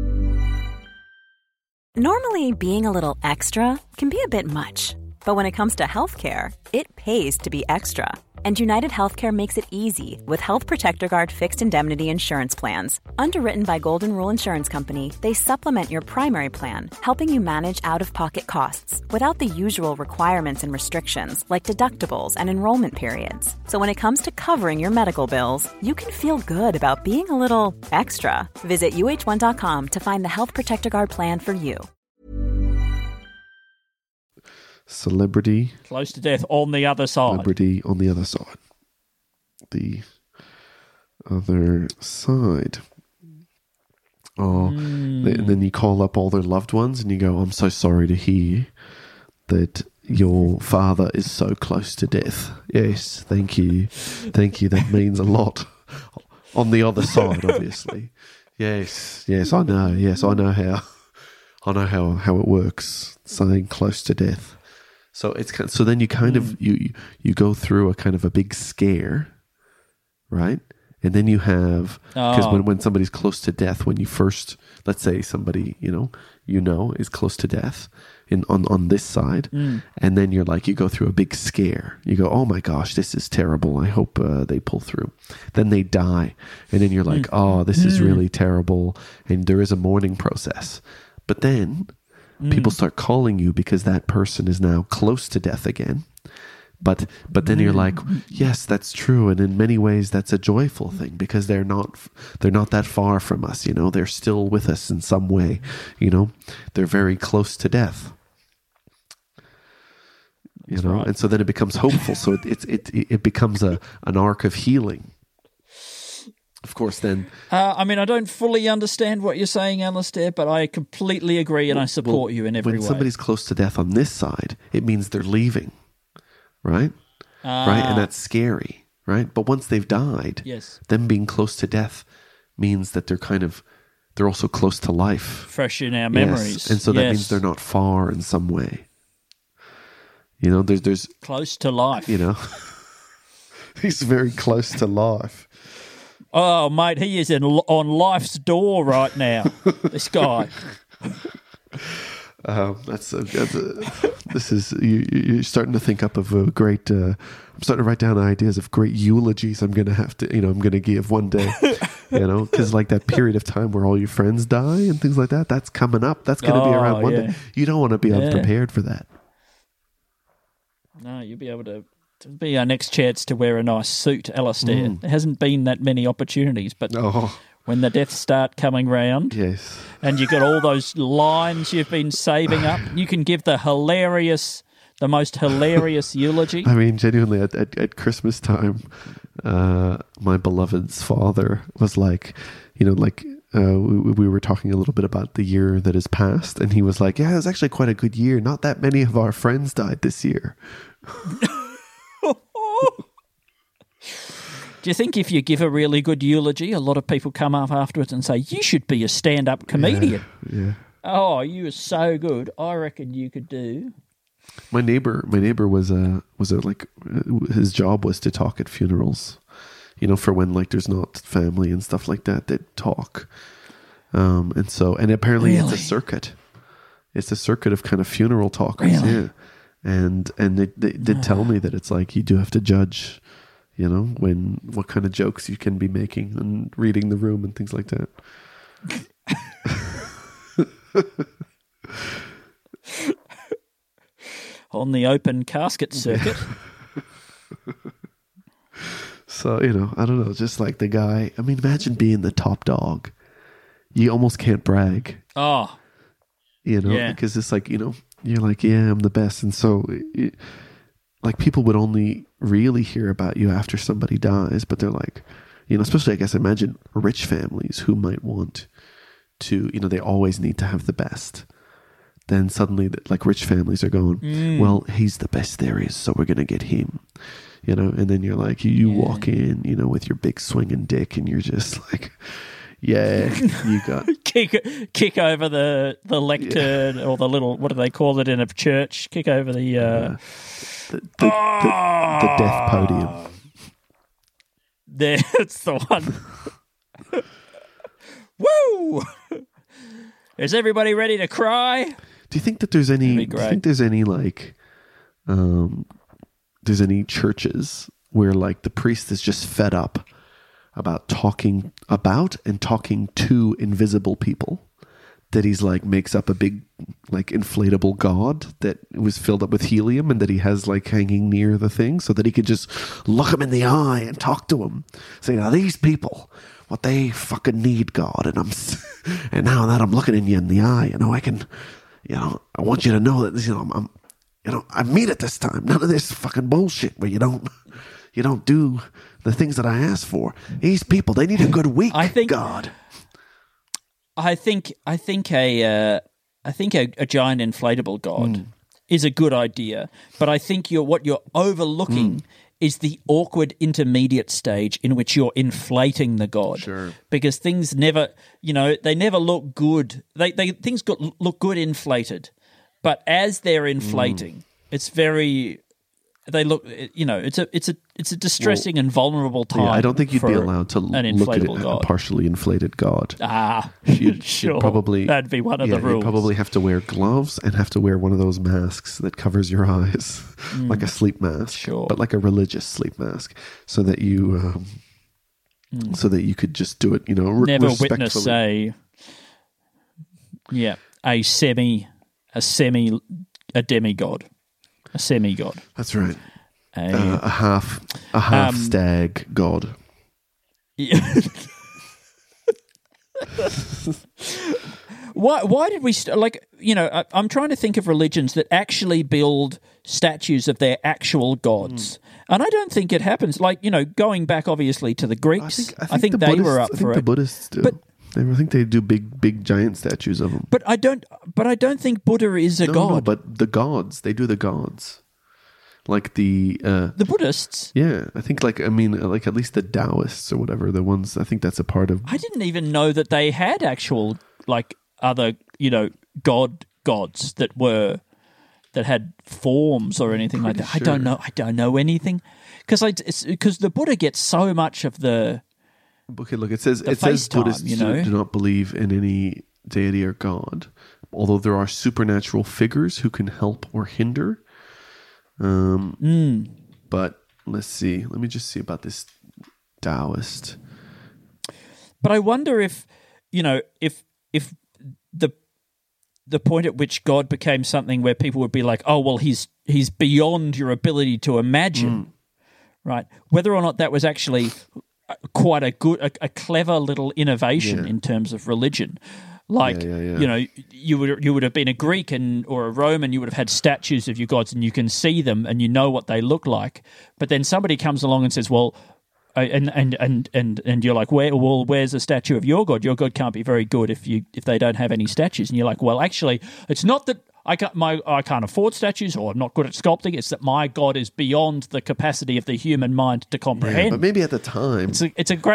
[SPEAKER 2] Normally, being a little extra can be a bit much. But when it comes to healthcare, it pays to be extra. And United Healthcare makes it easy with Health Protector Guard fixed indemnity insurance plans. Underwritten by Golden Rule Insurance Company, they supplement your primary plan, helping you manage out-of-pocket costs without the usual requirements and restrictions like deductibles and enrollment periods. So when it comes to covering your medical bills, you can feel good about being a little extra. Visit uh1.com to find the Health Protector Guard plan for you.
[SPEAKER 3] Celebrity.
[SPEAKER 4] Close to death on the other side.
[SPEAKER 3] Celebrity on the other side. The other side. Oh, and then you call up all their loved ones and you go, I'm so sorry to hear that your father is so close to death. Yes, thank you. Thank you. That means a lot. On the other side, obviously. Yes, I know. Yes, I know how it works, saying close to death. So so then you kind of you go through a kind of a big scare, right? And then you have, because when somebody's close to death, when you first, let's say somebody you know is close to death on this side, and then you're like, you go through a big scare. You go, oh my gosh, this is terrible. I hope they pull through. Then they die, and then you're like, oh, this is really terrible, and there is a mourning process. But then people start calling you because that person is now close to death again. But then you're like, yes, that's true, and in many ways that's a joyful thing because they're not that far from us, they're still with us in some way, they're very close to death, right. And so then it becomes hopeful. So it becomes an arc of healing. Of course, then. I
[SPEAKER 4] don't fully understand what you're saying, Alistair, but I completely agree and I support you in every way.
[SPEAKER 3] When somebody's close to death on this side, it means they're leaving. Right? Right? And that's scary, right? But once they've died, them being close to death means that they're also close to life.
[SPEAKER 4] Fresh in our memories.
[SPEAKER 3] And so that means they're not far in some way. There's
[SPEAKER 4] close to life.
[SPEAKER 3] He's very close to life.
[SPEAKER 4] Oh, mate, he is on life's door right now, this guy. This is you're starting to think up of a great. I'm starting to write down ideas of great eulogies. I'm going to have to, I'm going to give one day, because like that period of time where all your friends die and things like that. That's coming up. That's going to be around one day. You don't want to be unprepared for that. No, you'll be able to. It'll be our next chance to wear a nice suit, Alistair. There hasn't been that many opportunities, but. When the deaths start coming round, and you got all those lines you've been saving up, you can give the most hilarious eulogy.
[SPEAKER 3] I mean, genuinely, at Christmas time, my beloved's father was like, we were talking a little bit about the year that has passed, and he was like, yeah, it was actually quite a good year. Not that many of our friends died this year.
[SPEAKER 4] Do you think if you give a really good eulogy, a lot of people come up afterwards and say, you should be a stand-up comedian?
[SPEAKER 3] Yeah.
[SPEAKER 4] Oh, you were so good. I reckon you could do.
[SPEAKER 3] My neighbor was his job was to talk at funerals, for when like there's not family and stuff like that, they'd talk. And apparently it's a circuit. It's a circuit of kind of funeral talkers.
[SPEAKER 4] Really?
[SPEAKER 3] Yeah. And they did tell me that it's like you do have to judge, what kind of jokes you can be making and reading the room and things like that.
[SPEAKER 4] On the open casket circuit.
[SPEAKER 3] So, I don't know, just like the guy, I mean, imagine being the top dog. You almost can't brag.
[SPEAKER 4] Oh.
[SPEAKER 3] Because it's like, you're like, yeah, I'm the best. And so, like, people would only really hear about you after somebody dies, but they're like, especially, I guess, imagine rich families who might want to, they always need to have the best. Then suddenly, like, rich families are going, well, he's the best there is, so we're going to get him, and then you're like, you walk in, with your big swinging dick, and you're just like, yeah, you got
[SPEAKER 4] kick over the lectern or the little, what do they call it in a church? Kick over the
[SPEAKER 3] death podium.
[SPEAKER 4] That's the one. Woo! Is everybody ready to cry?
[SPEAKER 3] Do you think that there's any? Do you think there's any like, there's any churches where like the priest is just fed up about talking about and talking to invisible people, that he's like makes up a big like inflatable god that was filled up with helium and that he has like hanging near the thing so that he could just look him in the eye and talk to him. Say, now these people, what they fucking need, God, and and now that I'm looking in you in the eye, you know, I can, you know, I want you to know that, you know, I mean it this time. None of this fucking bullshit where you don't do the things that I asked for. These people, they need a good week, God.
[SPEAKER 4] I think a giant inflatable god is a good idea, but I think what you're overlooking is the awkward intermediate stage in which you're inflating the god.
[SPEAKER 3] Sure.
[SPEAKER 4] Because things never, you know, they never look good. Things look good inflated, but as they're inflating, it's very. They look, you know, it's a distressing and vulnerable time.
[SPEAKER 3] Yeah, I don't think you'd be allowed to
[SPEAKER 4] look
[SPEAKER 3] at a partially inflated god.
[SPEAKER 4] You'd sure.
[SPEAKER 3] Probably
[SPEAKER 4] that'd be one of the rules.
[SPEAKER 3] You'd probably have to wear gloves and have to wear one of those masks that covers your eyes, like a sleep mask, but like a religious sleep mask, so that you, could just do it. You know,
[SPEAKER 4] never witness a demigod. A semi-god.
[SPEAKER 3] That's right. A half stag god.
[SPEAKER 4] Yeah. Why did we you know? I'm trying to think of religions that actually build statues of their actual gods, and I don't think it happens. Like, you know, going back obviously to the Greeks, I think they were up for it.
[SPEAKER 3] The Buddhists do. But I think they do big giant statues of them.
[SPEAKER 4] But I don't think Buddha is a god.
[SPEAKER 3] No, but the gods, they do the gods. Like the
[SPEAKER 4] Buddhists.
[SPEAKER 3] Yeah, I think like at least the Taoists or whatever, the ones, I think that's a part of.
[SPEAKER 4] I didn't even know that they had actual like other, you know, gods that had forms or anything like that. Sure. I don't know anything because the Buddha gets so much of the.
[SPEAKER 3] Okay, look, it says Buddhists do not believe in any deity or god, although there are supernatural figures who can help or hinder. But let's see. Let me just see about this Taoist.
[SPEAKER 4] But I wonder if, you know, if the point at which God became something where people would be like, oh, well, he's beyond your ability to imagine, right? Whether or not that was actually quite a clever little innovation in terms of religion. Like, you know, you would have been a Greek or a Roman, you would have had statues of your gods and you can see them and you know what they look like. But then somebody comes along and says, well, and you're like, where's the statue of your god? Your god can't be very good if they don't have any statues. And you're like, well, actually, it's not that I can't afford statues or I'm not good at sculpting. It's that my god is beyond the capacity of the human mind to comprehend.
[SPEAKER 3] Yeah, but maybe at the time,
[SPEAKER 4] it's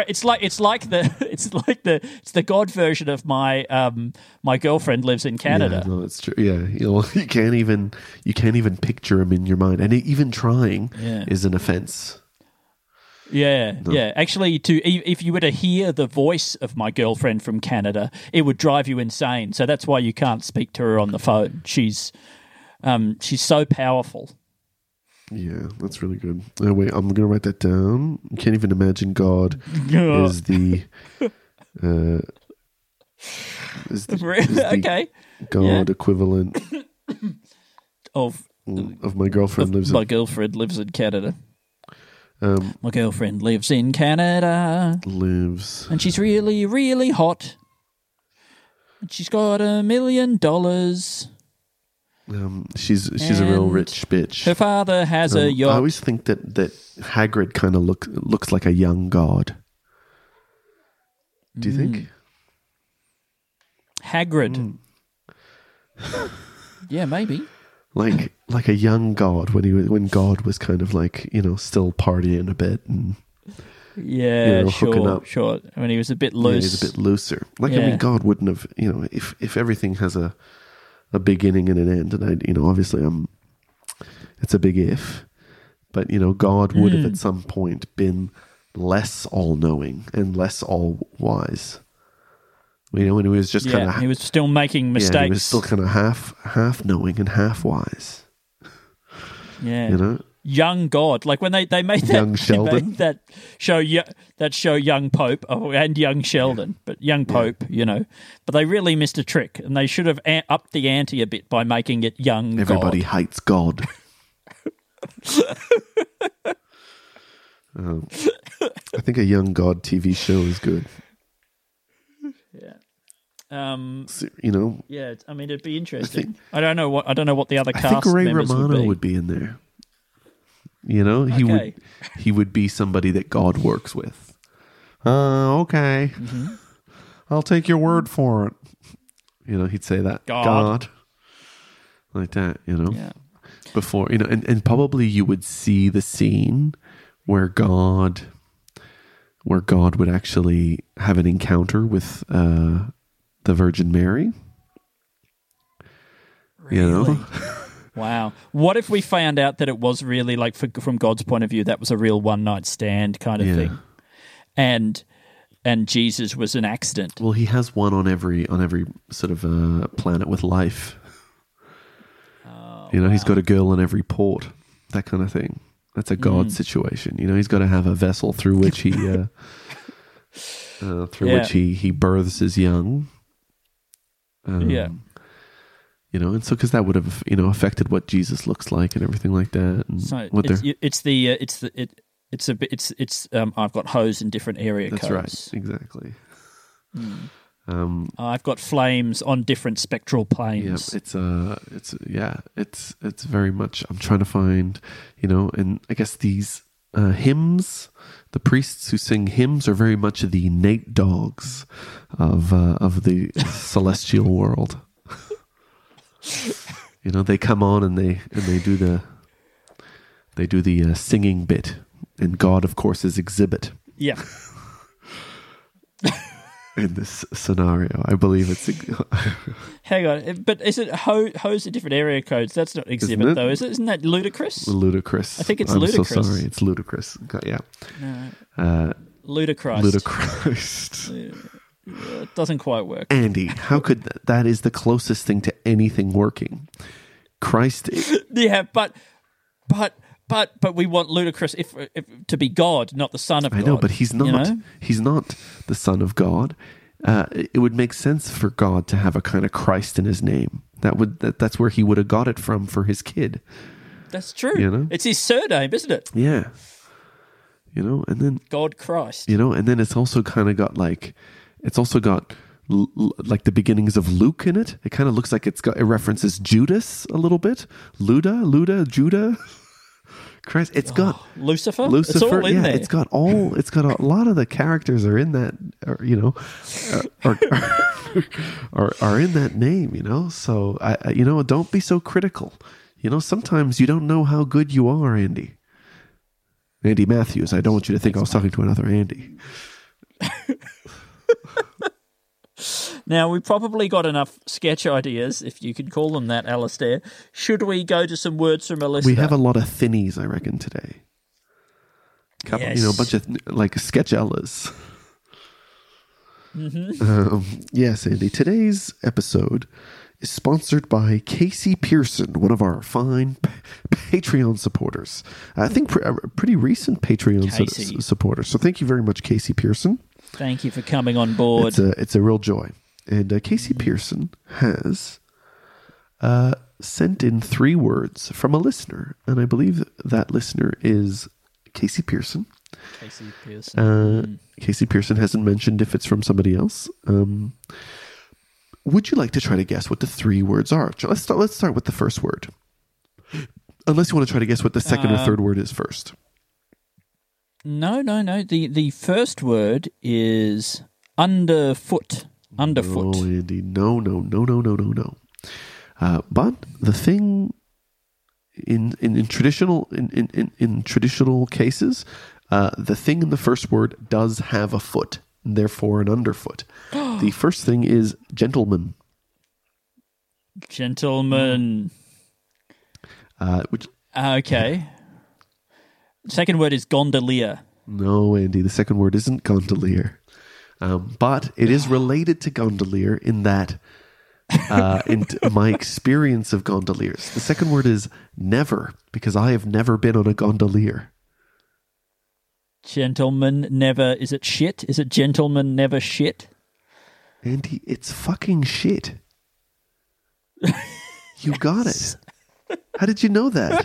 [SPEAKER 4] the god version of my girlfriend lives in Canada.
[SPEAKER 3] Yeah, no, it's true. Yeah, you can't even picture him in your mind, and even trying is an offense.
[SPEAKER 4] Yeah, no. Yeah. Actually, if you were to hear the voice of my girlfriend from Canada, it would drive you insane. So that's why you can't speak to her on the phone. She's so powerful.
[SPEAKER 3] Yeah, that's really good. Oh, wait, I'm going to write that down. You can't even imagine God is the
[SPEAKER 4] okay
[SPEAKER 3] God equivalent
[SPEAKER 4] of
[SPEAKER 3] my girlfriend lives.
[SPEAKER 4] My girlfriend lives in Canada. My girlfriend lives in Canada. And she's really, really hot. And she's got $1 million.
[SPEAKER 3] She's a real rich bitch.
[SPEAKER 4] Her father has a yacht.
[SPEAKER 3] I always think that Hagrid kind of looks like a young god. Do you think?
[SPEAKER 4] Hagrid. Yeah, maybe.
[SPEAKER 3] Like a young God when God was kind of like, you know, still partying a bit and hooking up.
[SPEAKER 4] Sure. I mean, he was a bit loose.
[SPEAKER 3] Yeah, he was a bit looser. I mean, God wouldn't have, you know, if everything has a beginning and an end, and obviously it's a big if, but you know, God would have at some point been less all-knowing and less all-wise. You know, when he was just kind of...
[SPEAKER 4] he was still making mistakes.
[SPEAKER 3] Yeah, he was still kind of half knowing and half wise.
[SPEAKER 4] Yeah.
[SPEAKER 3] You know?
[SPEAKER 4] young God. Like when they made that
[SPEAKER 3] Young Sheldon.
[SPEAKER 4] that show Young Pope and Young Sheldon, but Young Pope, but they really missed a trick, and they should have upped the ante a bit by making it Young
[SPEAKER 3] Everybody
[SPEAKER 4] God.
[SPEAKER 3] hates God. I think a Young God TV show is good.
[SPEAKER 4] Yeah.
[SPEAKER 3] Yeah,
[SPEAKER 4] I mean, it'd be interesting. I don't know what the other cast
[SPEAKER 3] I think Ray
[SPEAKER 4] members
[SPEAKER 3] Romano
[SPEAKER 4] would be.
[SPEAKER 3] in there. He would be somebody that God works with. Okay. Mm-hmm. I'll take your word for it. He'd say that. God. Like that,
[SPEAKER 4] Yeah.
[SPEAKER 3] Before, and probably you would see the scene where God would actually have an encounter with the Virgin Mary.
[SPEAKER 4] Really? Wow. What if we found out that it was really, like, from God's point of view, that was a real one-night stand kind of thing, and Jesus was an accident?
[SPEAKER 3] Well, he has one on every sort of planet with life. He's got a girl in every port, that kind of thing. That's a God situation. He's got to have a vessel through which he which he births his young. And so because that would have affected what Jesus looks like and everything like that. And
[SPEAKER 4] so I've got hose in different area codes.
[SPEAKER 3] That's right, exactly.
[SPEAKER 4] I've got flames on different spectral planes.
[SPEAKER 3] Yeah, it's very much. I'm trying to find, and I guess these hymns, the priests who sing hymns are very much the Nate Dogs of the celestial world. They come on and they do the singing bit, and God, of course, is exhibit.
[SPEAKER 4] Yeah.
[SPEAKER 3] In this scenario, I believe it's.
[SPEAKER 4] Hang on, but is it hose in different area codes? That's not exhibit, though, is it? Isn't that ludicrous?
[SPEAKER 3] Ludicrous.
[SPEAKER 4] I think it's
[SPEAKER 3] ludicrous.
[SPEAKER 4] ludicrous.
[SPEAKER 3] So sorry, it's ludicrous. Yeah.
[SPEAKER 4] No. Ludicrous.
[SPEAKER 3] Ludicrous.
[SPEAKER 4] It doesn't quite work.
[SPEAKER 3] Andy, how could that is the closest thing to anything working? Christ.
[SPEAKER 4] Yeah, but we want ludicrous if to be God, not the Son of God.
[SPEAKER 3] I know, but he's not. He's not the Son of God. It would make sense for God to have a kind of Christ in his name. That's where he would have got it from for his kid.
[SPEAKER 4] That's true. It's his surname, isn't it?
[SPEAKER 3] Yeah. And then
[SPEAKER 4] God Christ.
[SPEAKER 3] And then it's also kind of got like, it's also got like the beginnings of Luke in it. It kind of looks like it references Judas a little bit. Luda, Judah. Christ, it's got
[SPEAKER 4] Lucifer. It's all in there.
[SPEAKER 3] It's got a lot of the characters are in that, are in that name. So I don't be so critical. Sometimes you don't know how good you are, Andy. Andy Matthews. I don't want you to think I was talking to another Andy.
[SPEAKER 4] Now, we probably got enough sketch ideas, if you could call them that, Alistair. Should we go to some words from a listener?
[SPEAKER 3] We have a lot of thinnies, I reckon, today.
[SPEAKER 4] Yes.
[SPEAKER 3] A bunch of like sketchellas.
[SPEAKER 4] Mm-hmm.
[SPEAKER 3] Yes, Andy. Today's episode is sponsored by Casey Pearson, one of our fine Patreon supporters. I think pretty recent Patreon supporters. So thank you very much, Casey Pearson.
[SPEAKER 4] Thank you for coming on board.
[SPEAKER 3] It's a real joy. And Casey Pearson has sent in 3 words from a listener. And I believe that listener is Casey Pearson.
[SPEAKER 4] Casey Pearson.
[SPEAKER 3] Casey Pearson hasn't mentioned if it's from somebody else. Would you like to try to guess what the 3 words are? Let's start with the first word. Unless you want to try to guess what the second or third word is first.
[SPEAKER 4] No. The first word is underfoot. Underfoot.
[SPEAKER 3] No, Andy. No. But the thing in traditional cases, the thing in the first word does have a foot, and therefore an underfoot. The first thing is gentleman.
[SPEAKER 4] Gentleman. Okay. Second word is gondolier.
[SPEAKER 3] No, Andy. The second word isn't gondolier. But it is related to gondolier in that in my experience of gondoliers. The second word is never, because I have never been on a gondolier.
[SPEAKER 4] Gentlemen never... Is it shit? Is it gentlemen never shit?
[SPEAKER 3] Andy, it's fucking shit. You got it. How did you know that?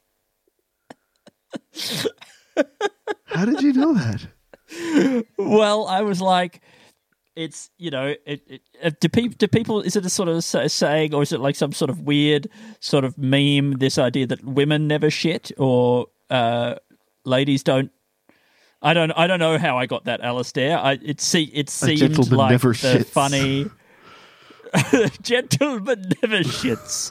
[SPEAKER 3] How did you know that?
[SPEAKER 4] Well, I was like, it's, do people, is it a sort of saying, or is it like some sort of weird sort of meme, this idea that women never shit, or ladies don't? I don't know how I got that, Alistair. It seemed like
[SPEAKER 3] never
[SPEAKER 4] the
[SPEAKER 3] shits.
[SPEAKER 4] funny gentleman never shits.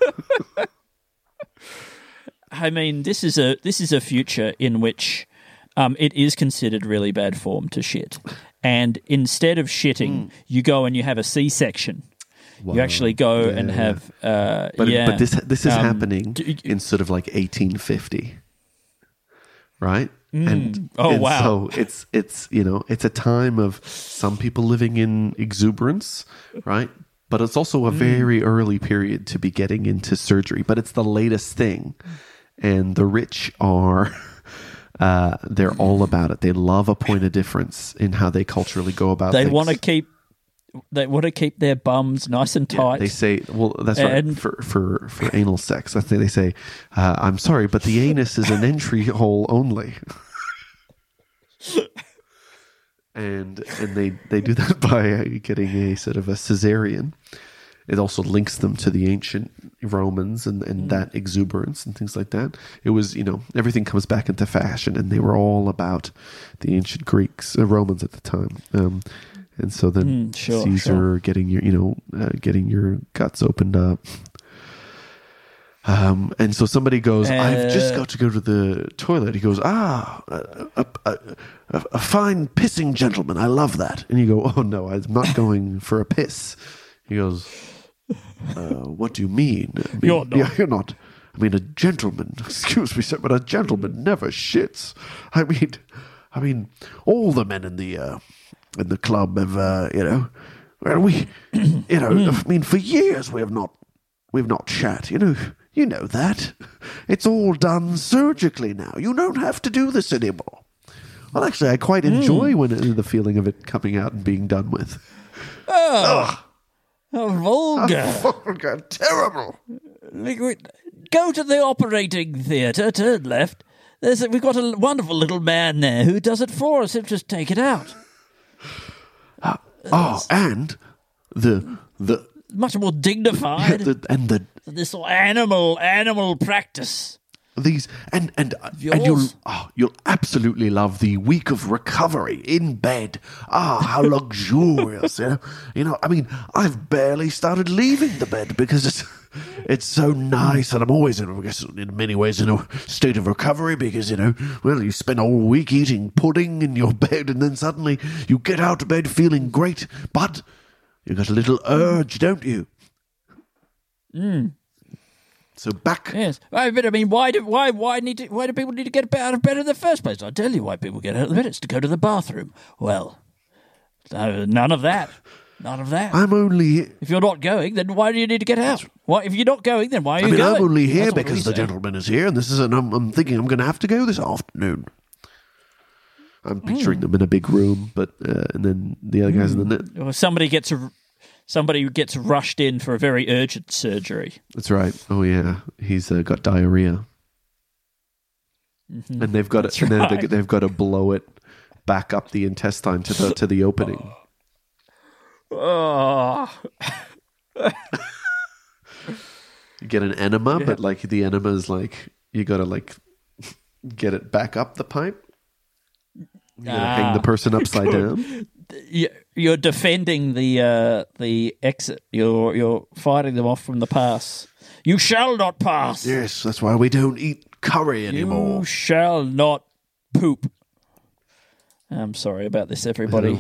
[SPEAKER 4] I mean, this is a future in which it is considered really bad form to shit, and instead of shitting, you go and you have a C-section. Wow. You actually go and have,
[SPEAKER 3] but this is happening in sort of like 1850, right? And
[SPEAKER 4] wow!
[SPEAKER 3] So it's it's a time of some people living in exuberance, right? But it's also a very early period to be getting into surgery. But it's the latest thing, and the rich are they're all about it. They love a point of difference in how they culturally go about things.
[SPEAKER 4] They want to keep their bums nice and tight.
[SPEAKER 3] Yeah, they say, well, that's right, for anal sex. I think they say, I'm sorry, but the anus is an entry hole only. and they do that by getting a sort of a cesarean. It also links them to the ancient Romans and that exuberance and things like that. It was, everything comes back into fashion, and they were all about the ancient Romans at the time. And so then Caesar getting your guts opened up. And so somebody goes, I've just got to go to the toilet. He goes, a fine pissing gentleman. I love that. And you go, oh no, I'm not going for a piss. He goes, what do you mean?
[SPEAKER 4] You're not.
[SPEAKER 3] Yeah, you're not. I mean, a gentleman, excuse me, sir, but a gentleman never shits. I mean, all the men in the club have, well, we, I mean, for years we've not shat, you know that. It's all done surgically now. You don't have to do this anymore. Well, actually, I quite enjoy the feeling of it coming out and being done with.
[SPEAKER 4] Oh, how vulgar.
[SPEAKER 3] How vulgar, terrible.
[SPEAKER 4] Go to the operating theatre, turn left. We've got a wonderful little man there who does it for us. He'll just take it out.
[SPEAKER 3] And the
[SPEAKER 4] much more dignified this animal practice.
[SPEAKER 3] These and you'll absolutely love the week of recovery in bed. How luxurious! I mean, I've barely started leaving the bed because it's so nice, and I'm always in many ways in a state of recovery because you spend all week eating pudding in your bed, and then suddenly you get out of bed feeling great, but you got a little urge, don't you? So back.
[SPEAKER 4] Yes, but I mean, why do people need to get out of bed in the first place? I'll tell you why people get out of bed. It's to go to the bathroom. Well, none of that. None of that.
[SPEAKER 3] I'm only.
[SPEAKER 4] If you're not going, then why do you need to get out? Why, if you're not going, then why are you going?
[SPEAKER 3] I'm only here because the gentleman is here, and I'm thinking I'm going to have to go this afternoon. I'm picturing them in a big room, but and then the other guys in the net.
[SPEAKER 4] Or somebody gets rushed in for a very urgent surgery.
[SPEAKER 3] That's right. Oh yeah, he's got diarrhea, and they've got they've got to blow it back up the intestine to the opening.
[SPEAKER 4] Oh.
[SPEAKER 3] You get an enema, but like the enema is like you got to like get it back up the pipe. You got to hang the person upside down.
[SPEAKER 4] You're defending the exit. You're fighting them off from the pass. You shall not pass.
[SPEAKER 3] Yes, that's why we don't eat curry anymore.
[SPEAKER 4] You shall not poop. I'm sorry about this, everybody.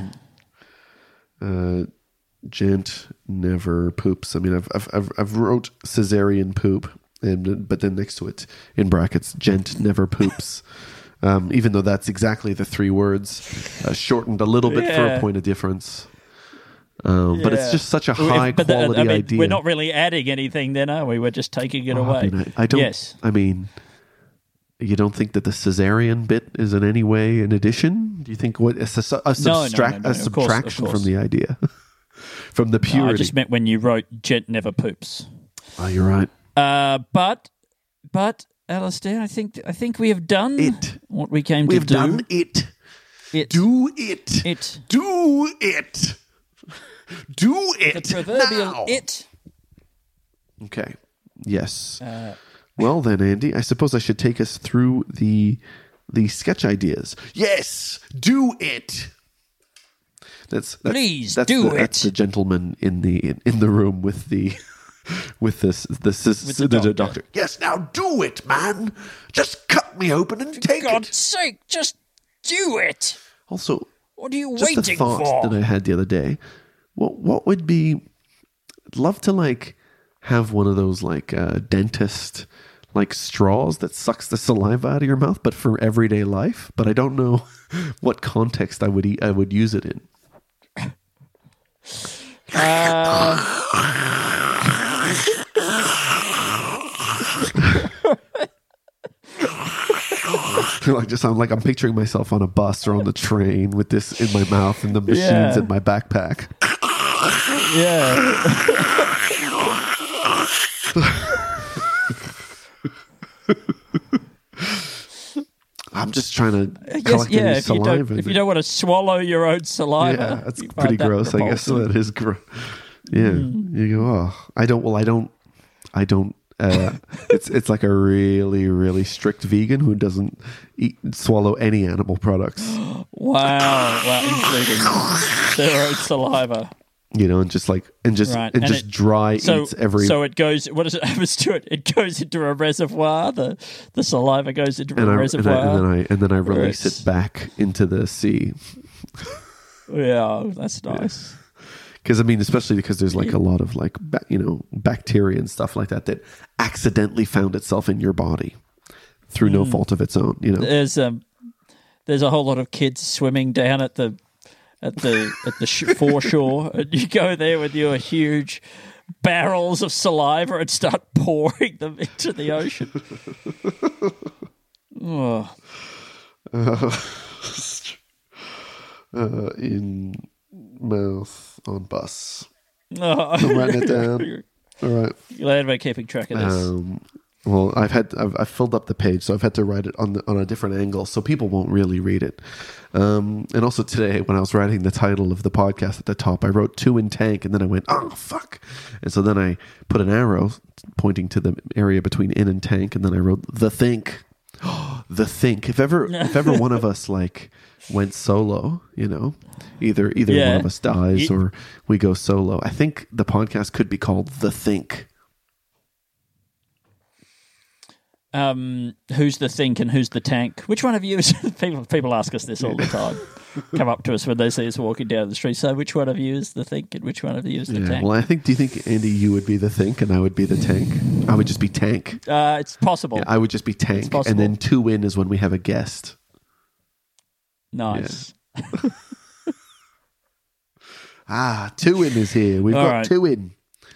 [SPEAKER 3] Gent never poops. I mean, I've wrote cesarean poop, but then next to it in brackets, gent never poops. Even though that's exactly the three words, shortened a little bit for a point of difference. But it's just such a high quality idea.
[SPEAKER 4] We're not really adding anything then, are we? We're just taking it away.
[SPEAKER 3] I don't.
[SPEAKER 4] Yes.
[SPEAKER 3] I mean, you don't think that the cesarean bit is in any way an addition? Do you think a subtraction from the idea? From the purity?
[SPEAKER 4] No, I just meant when you wrote Gent never poops.
[SPEAKER 3] Oh, you're right.
[SPEAKER 4] But Alistair, I think we have done what we came to do.
[SPEAKER 3] We've done it. Do it.
[SPEAKER 4] It.
[SPEAKER 3] Do it. Do it.
[SPEAKER 4] The proverbial
[SPEAKER 3] now.
[SPEAKER 4] it.
[SPEAKER 3] Okay. Yes. Well then, Andy, I suppose I should take us through the sketch ideas. Yes. Do it. That's
[SPEAKER 4] do it.
[SPEAKER 3] That's the gentleman in the room with the doctor. Yes, now do it, man. Just cut me open and take it. For
[SPEAKER 4] God's sake, just do it.
[SPEAKER 3] Also,
[SPEAKER 4] what are you
[SPEAKER 3] just
[SPEAKER 4] waiting
[SPEAKER 3] a thought
[SPEAKER 4] for?
[SPEAKER 3] that I had the other day. What would be? I'd love to have one of those dentist straws that sucks the saliva out of your mouth, but for everyday life. But I don't know what context I would use it in. I'm picturing myself on a bus or on the train with this in my mouth and the machines in my backpack.
[SPEAKER 4] Yeah.
[SPEAKER 3] I'm just trying to collect any saliva.
[SPEAKER 4] If you don't want to swallow your own saliva.
[SPEAKER 3] Yeah, that's pretty gross. I guess that is gross. Yeah. You go, oh, I don't. It's like a really, really strict vegan who doesn't swallow any animal products.
[SPEAKER 4] Wow, including their own saliva.
[SPEAKER 3] And just dry eats every.
[SPEAKER 4] So it goes. What does it happens to it? It goes into a reservoir. The saliva goes into a reservoir,
[SPEAKER 3] and then I release it back into the sea.
[SPEAKER 4] Yeah, that's nice.
[SPEAKER 3] Because especially because there's a lot of bacteria and stuff like that accidentally found itself in your body through no fault of its own.
[SPEAKER 4] There's a whole lot of kids swimming down at the foreshore, and you go there with your huge barrels of saliva and start pouring them into the ocean.
[SPEAKER 3] In mouth on bus.
[SPEAKER 4] Oh.
[SPEAKER 3] I'm writing it down. All right.
[SPEAKER 4] Glad we're keeping track of this.
[SPEAKER 3] Well, I've filled up the page, so I've had to write it on a different angle, so people won't really read it. And also today, when I was writing the title of the podcast at the top, I wrote 2 in tank, and then I went, oh fuck, and so then I put an arrow pointing to the area between in and tank, and then I wrote the think. The think. If ever one of us went solo, either one of us dies or we go solo, I think the podcast could be called The Think.
[SPEAKER 4] Who's the think and who's the tank? Which one of you is people ask us this all the time. Come up to us when they see us walking down the street. So which one of you is the think and which one of you is the tank?
[SPEAKER 3] Well, do you think, Andy, you would be the think and I would be the tank? I would just be tank.
[SPEAKER 4] It's possible.
[SPEAKER 3] Yeah, I would just be tank. And then 2 in is when we have a guest.
[SPEAKER 4] Nice.
[SPEAKER 3] Yeah. 2 in is here. We've got 2 in.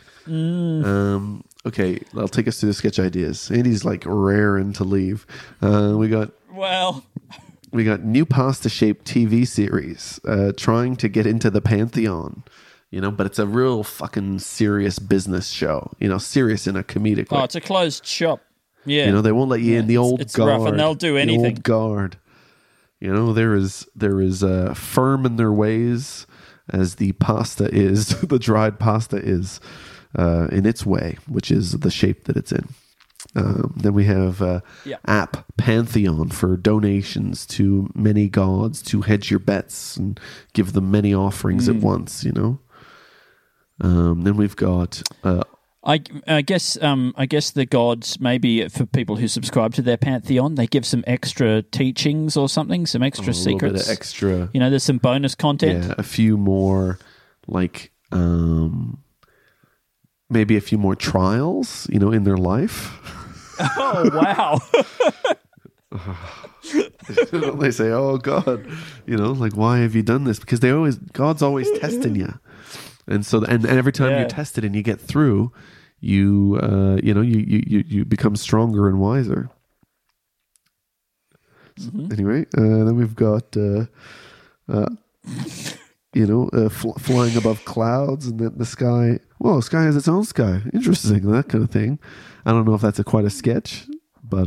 [SPEAKER 3] Okay, I'll take us through the sketch ideas. Andy's raring to leave. We got new pasta-shaped TV series trying to get into the Pantheon, but it's a real fucking serious business show, serious in a comedic way.
[SPEAKER 4] Oh, it's a closed shop. Yeah.
[SPEAKER 3] They won't let you in. The old
[SPEAKER 4] it's
[SPEAKER 3] guard.
[SPEAKER 4] Rough and they'll do anything.
[SPEAKER 3] The old guard. There is firm in their ways as the pasta is, the dried pasta is. In its way, which is the shape that it's in. Then we have app Pantheon for donations to many gods to hedge your bets and give them many offerings at once, Then we've got...
[SPEAKER 4] I guess the gods, maybe for people who subscribe to their Pantheon, they give some extra teachings or something, some extra secrets. A little bit of
[SPEAKER 3] extra...
[SPEAKER 4] there's some bonus content.
[SPEAKER 3] Yeah, a few more, maybe a few more trials, in their life.
[SPEAKER 4] Oh, wow.
[SPEAKER 3] They say, oh, God, why have you done this? Because God's always testing you. And so, and every time you're tested and you get through, you become stronger and wiser. Mm-hmm. Anyway, then we've got, flying above clouds, and then the sky. Well, the sky has its own sky. Interesting, that kind of thing. I don't know if that's quite a sketch, but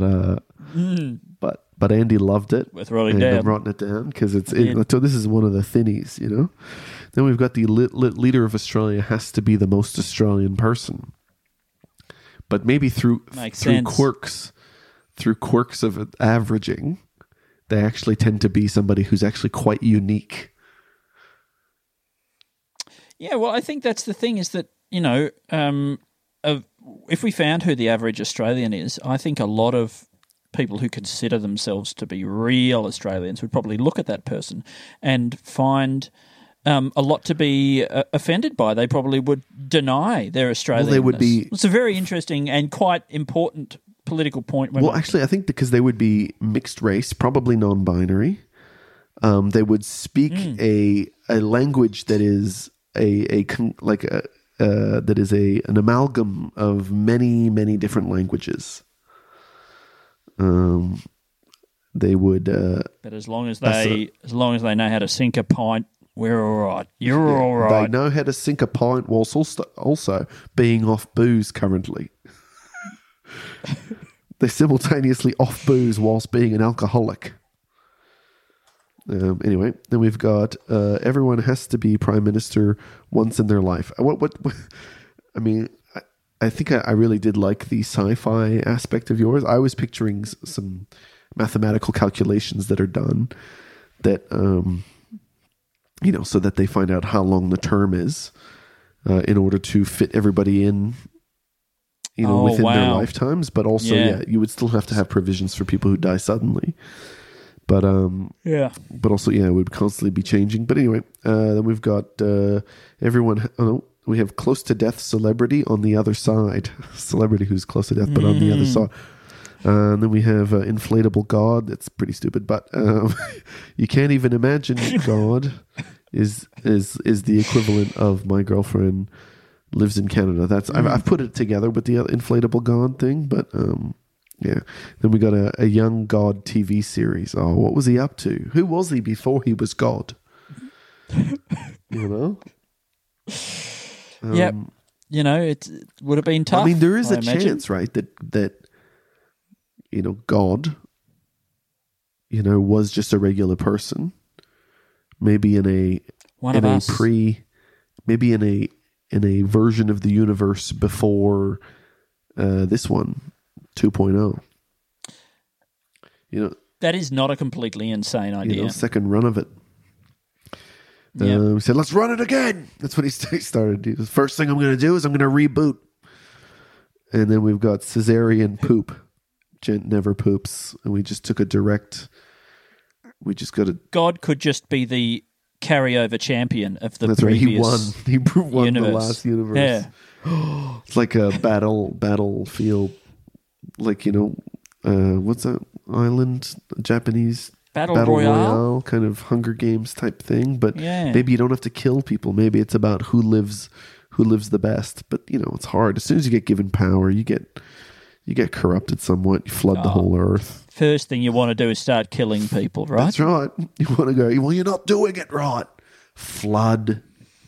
[SPEAKER 3] Andy loved it.
[SPEAKER 4] With writing down.
[SPEAKER 3] I'm writing it down because so this is one of the thinnies, Then we've got the leader of Australia has to be the most Australian person, but maybe through quirks of averaging, they actually tend to be somebody who's actually quite unique.
[SPEAKER 4] Yeah, well, I think that's the thing is that, if we found who the average Australian is, I think a lot of people who consider themselves to be real Australians would probably look at that person and find a lot to be offended by. They probably would deny their Australianness.
[SPEAKER 3] Well, they would be.
[SPEAKER 4] It's a very interesting and quite important political point.
[SPEAKER 3] Actually, I think because they would be mixed race, probably non-binary. They would speak a language that is an amalgam of many, many different languages. They would,
[SPEAKER 4] but as long as they know how to sink a pint, we're all right. You're all right.
[SPEAKER 3] They know how to sink a pint whilst also being off booze currently. They're simultaneously off booze whilst being an alcoholic. Anyway, then we've got everyone has to be prime minister once in their life. I mean, I think I really did like the sci-fi aspect of yours. I was picturing some mathematical calculations that are done that, so that they find out how long the term is in order to fit everybody in, within their lifetimes. But also, you would still have to have provisions for people who die suddenly. But but also, it would constantly be changing. But anyway, then we've got everyone. We have close to death celebrity on the other side. Celebrity who's close to death, but on the other side. And then we have inflatable God. That's pretty stupid, but you can't even imagine God is the equivalent of my girlfriend lives in Canada. That's I've put it together with the inflatable God thing, but yeah. Then we got a young God TV series. Oh, what was he up to? Who was he before he was God?
[SPEAKER 4] Yep. It would have been tough.
[SPEAKER 3] I mean, there is a chance, right, that God, was just a regular person. Maybe in a version of the universe before this one, 2.0.
[SPEAKER 4] That is not a completely insane idea.
[SPEAKER 3] Second run of it. He said, let's run it again. That's what he started to do. The first thing I'm going to do is I'm going to reboot. And then we've got cesarean poop. Gent never poops. And we just took a direct... We just got a...
[SPEAKER 4] God could just be the carryover champion of the previous
[SPEAKER 3] He won
[SPEAKER 4] universe.
[SPEAKER 3] The last universe.
[SPEAKER 4] Yeah.
[SPEAKER 3] It's like a battlefield. Like, what's that island? Japanese... Battle Royale, kind of Hunger Games type thing, but maybe you don't have to kill people. Maybe it's about who lives the best. But it's hard. As soon as you get given power, you get corrupted somewhat. You flood the whole earth.
[SPEAKER 4] First thing you want to do is start killing people, right?
[SPEAKER 3] That's right. You want to go, well, you're not doing it right. Flood.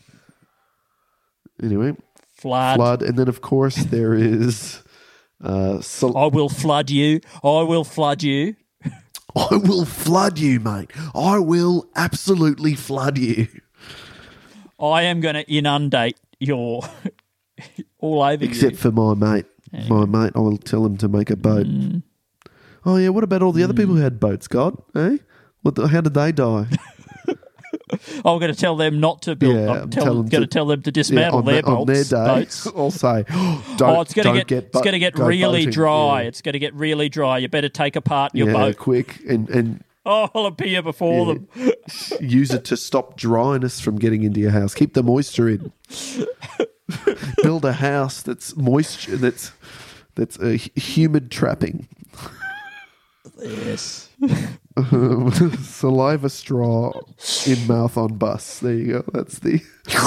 [SPEAKER 3] Anyway, flood, and then of course there is.
[SPEAKER 4] I will flood you. I will flood you.
[SPEAKER 3] I will flood you, mate. I will absolutely flood you.
[SPEAKER 4] I am going to inundate your all over
[SPEAKER 3] Except for my mate. Anyway. My mate, I will tell him to make a boat. Oh, yeah, what about all the other people who had boats, God? Eh? How did they die?
[SPEAKER 4] I'm going to tell them not to build. Yeah, I'm going to tell them to dismantle their boats.
[SPEAKER 3] I'll say,
[SPEAKER 4] it's going to get really dry. Yeah. It's going to get really dry. You better take apart your boat
[SPEAKER 3] quick and
[SPEAKER 4] I'll appear before them.
[SPEAKER 3] Use it to stop dryness from getting into your house. Keep the moisture in. Build a house that's moisture. That's a humid trapping.
[SPEAKER 4] Yes.
[SPEAKER 3] Saliva straw in mouth on bus. There you go. That's the.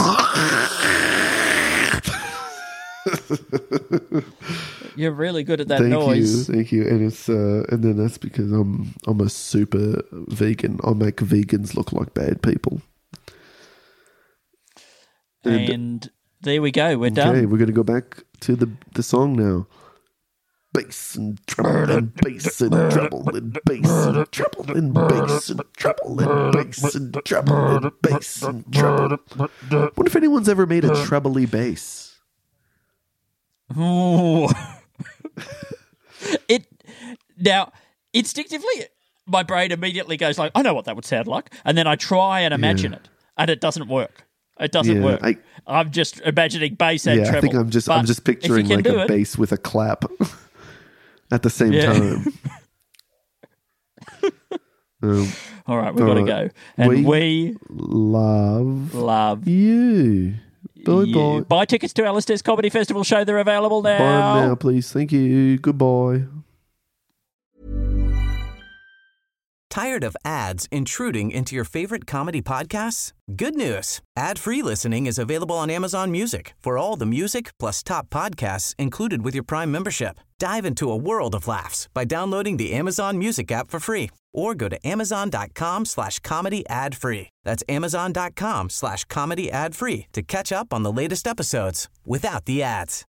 [SPEAKER 4] You're really good at that noise.
[SPEAKER 3] Thank you. And it's and then that's because I'm a super vegan. I make vegans look like bad people.
[SPEAKER 4] And there we go. We're done.
[SPEAKER 3] Okay, we're going to go back to the song now. Bass and treble and bass and treble and bass and treble and bass and treble and bass and treble and bass and treble. What if anyone's ever made a trebly bass?
[SPEAKER 4] Ooh. Now, instinctively, my brain immediately goes like, I know what that would sound like. And then I try and imagine it, and it doesn't work. It doesn't work. I'm just imagining bass and treble.
[SPEAKER 3] I think I'm just picturing like a bass with a clap at the same time.
[SPEAKER 4] All right, we've got to go. And we
[SPEAKER 3] love you. Bye.
[SPEAKER 4] Buy tickets to Alistair's Comedy Festival show. They're available now.
[SPEAKER 3] Buy them now, please. Thank you. Goodbye.
[SPEAKER 5] Tired of ads intruding into your favorite comedy podcasts? Good news. Ad-free listening is available on Amazon Music for all the music plus top podcasts included with your Prime membership. Dive into a world of laughs by downloading the Amazon Music app for free or go to amazon.com/comedy ad-free. That's amazon.com/comedy ad-free to catch up on the latest episodes without the ads.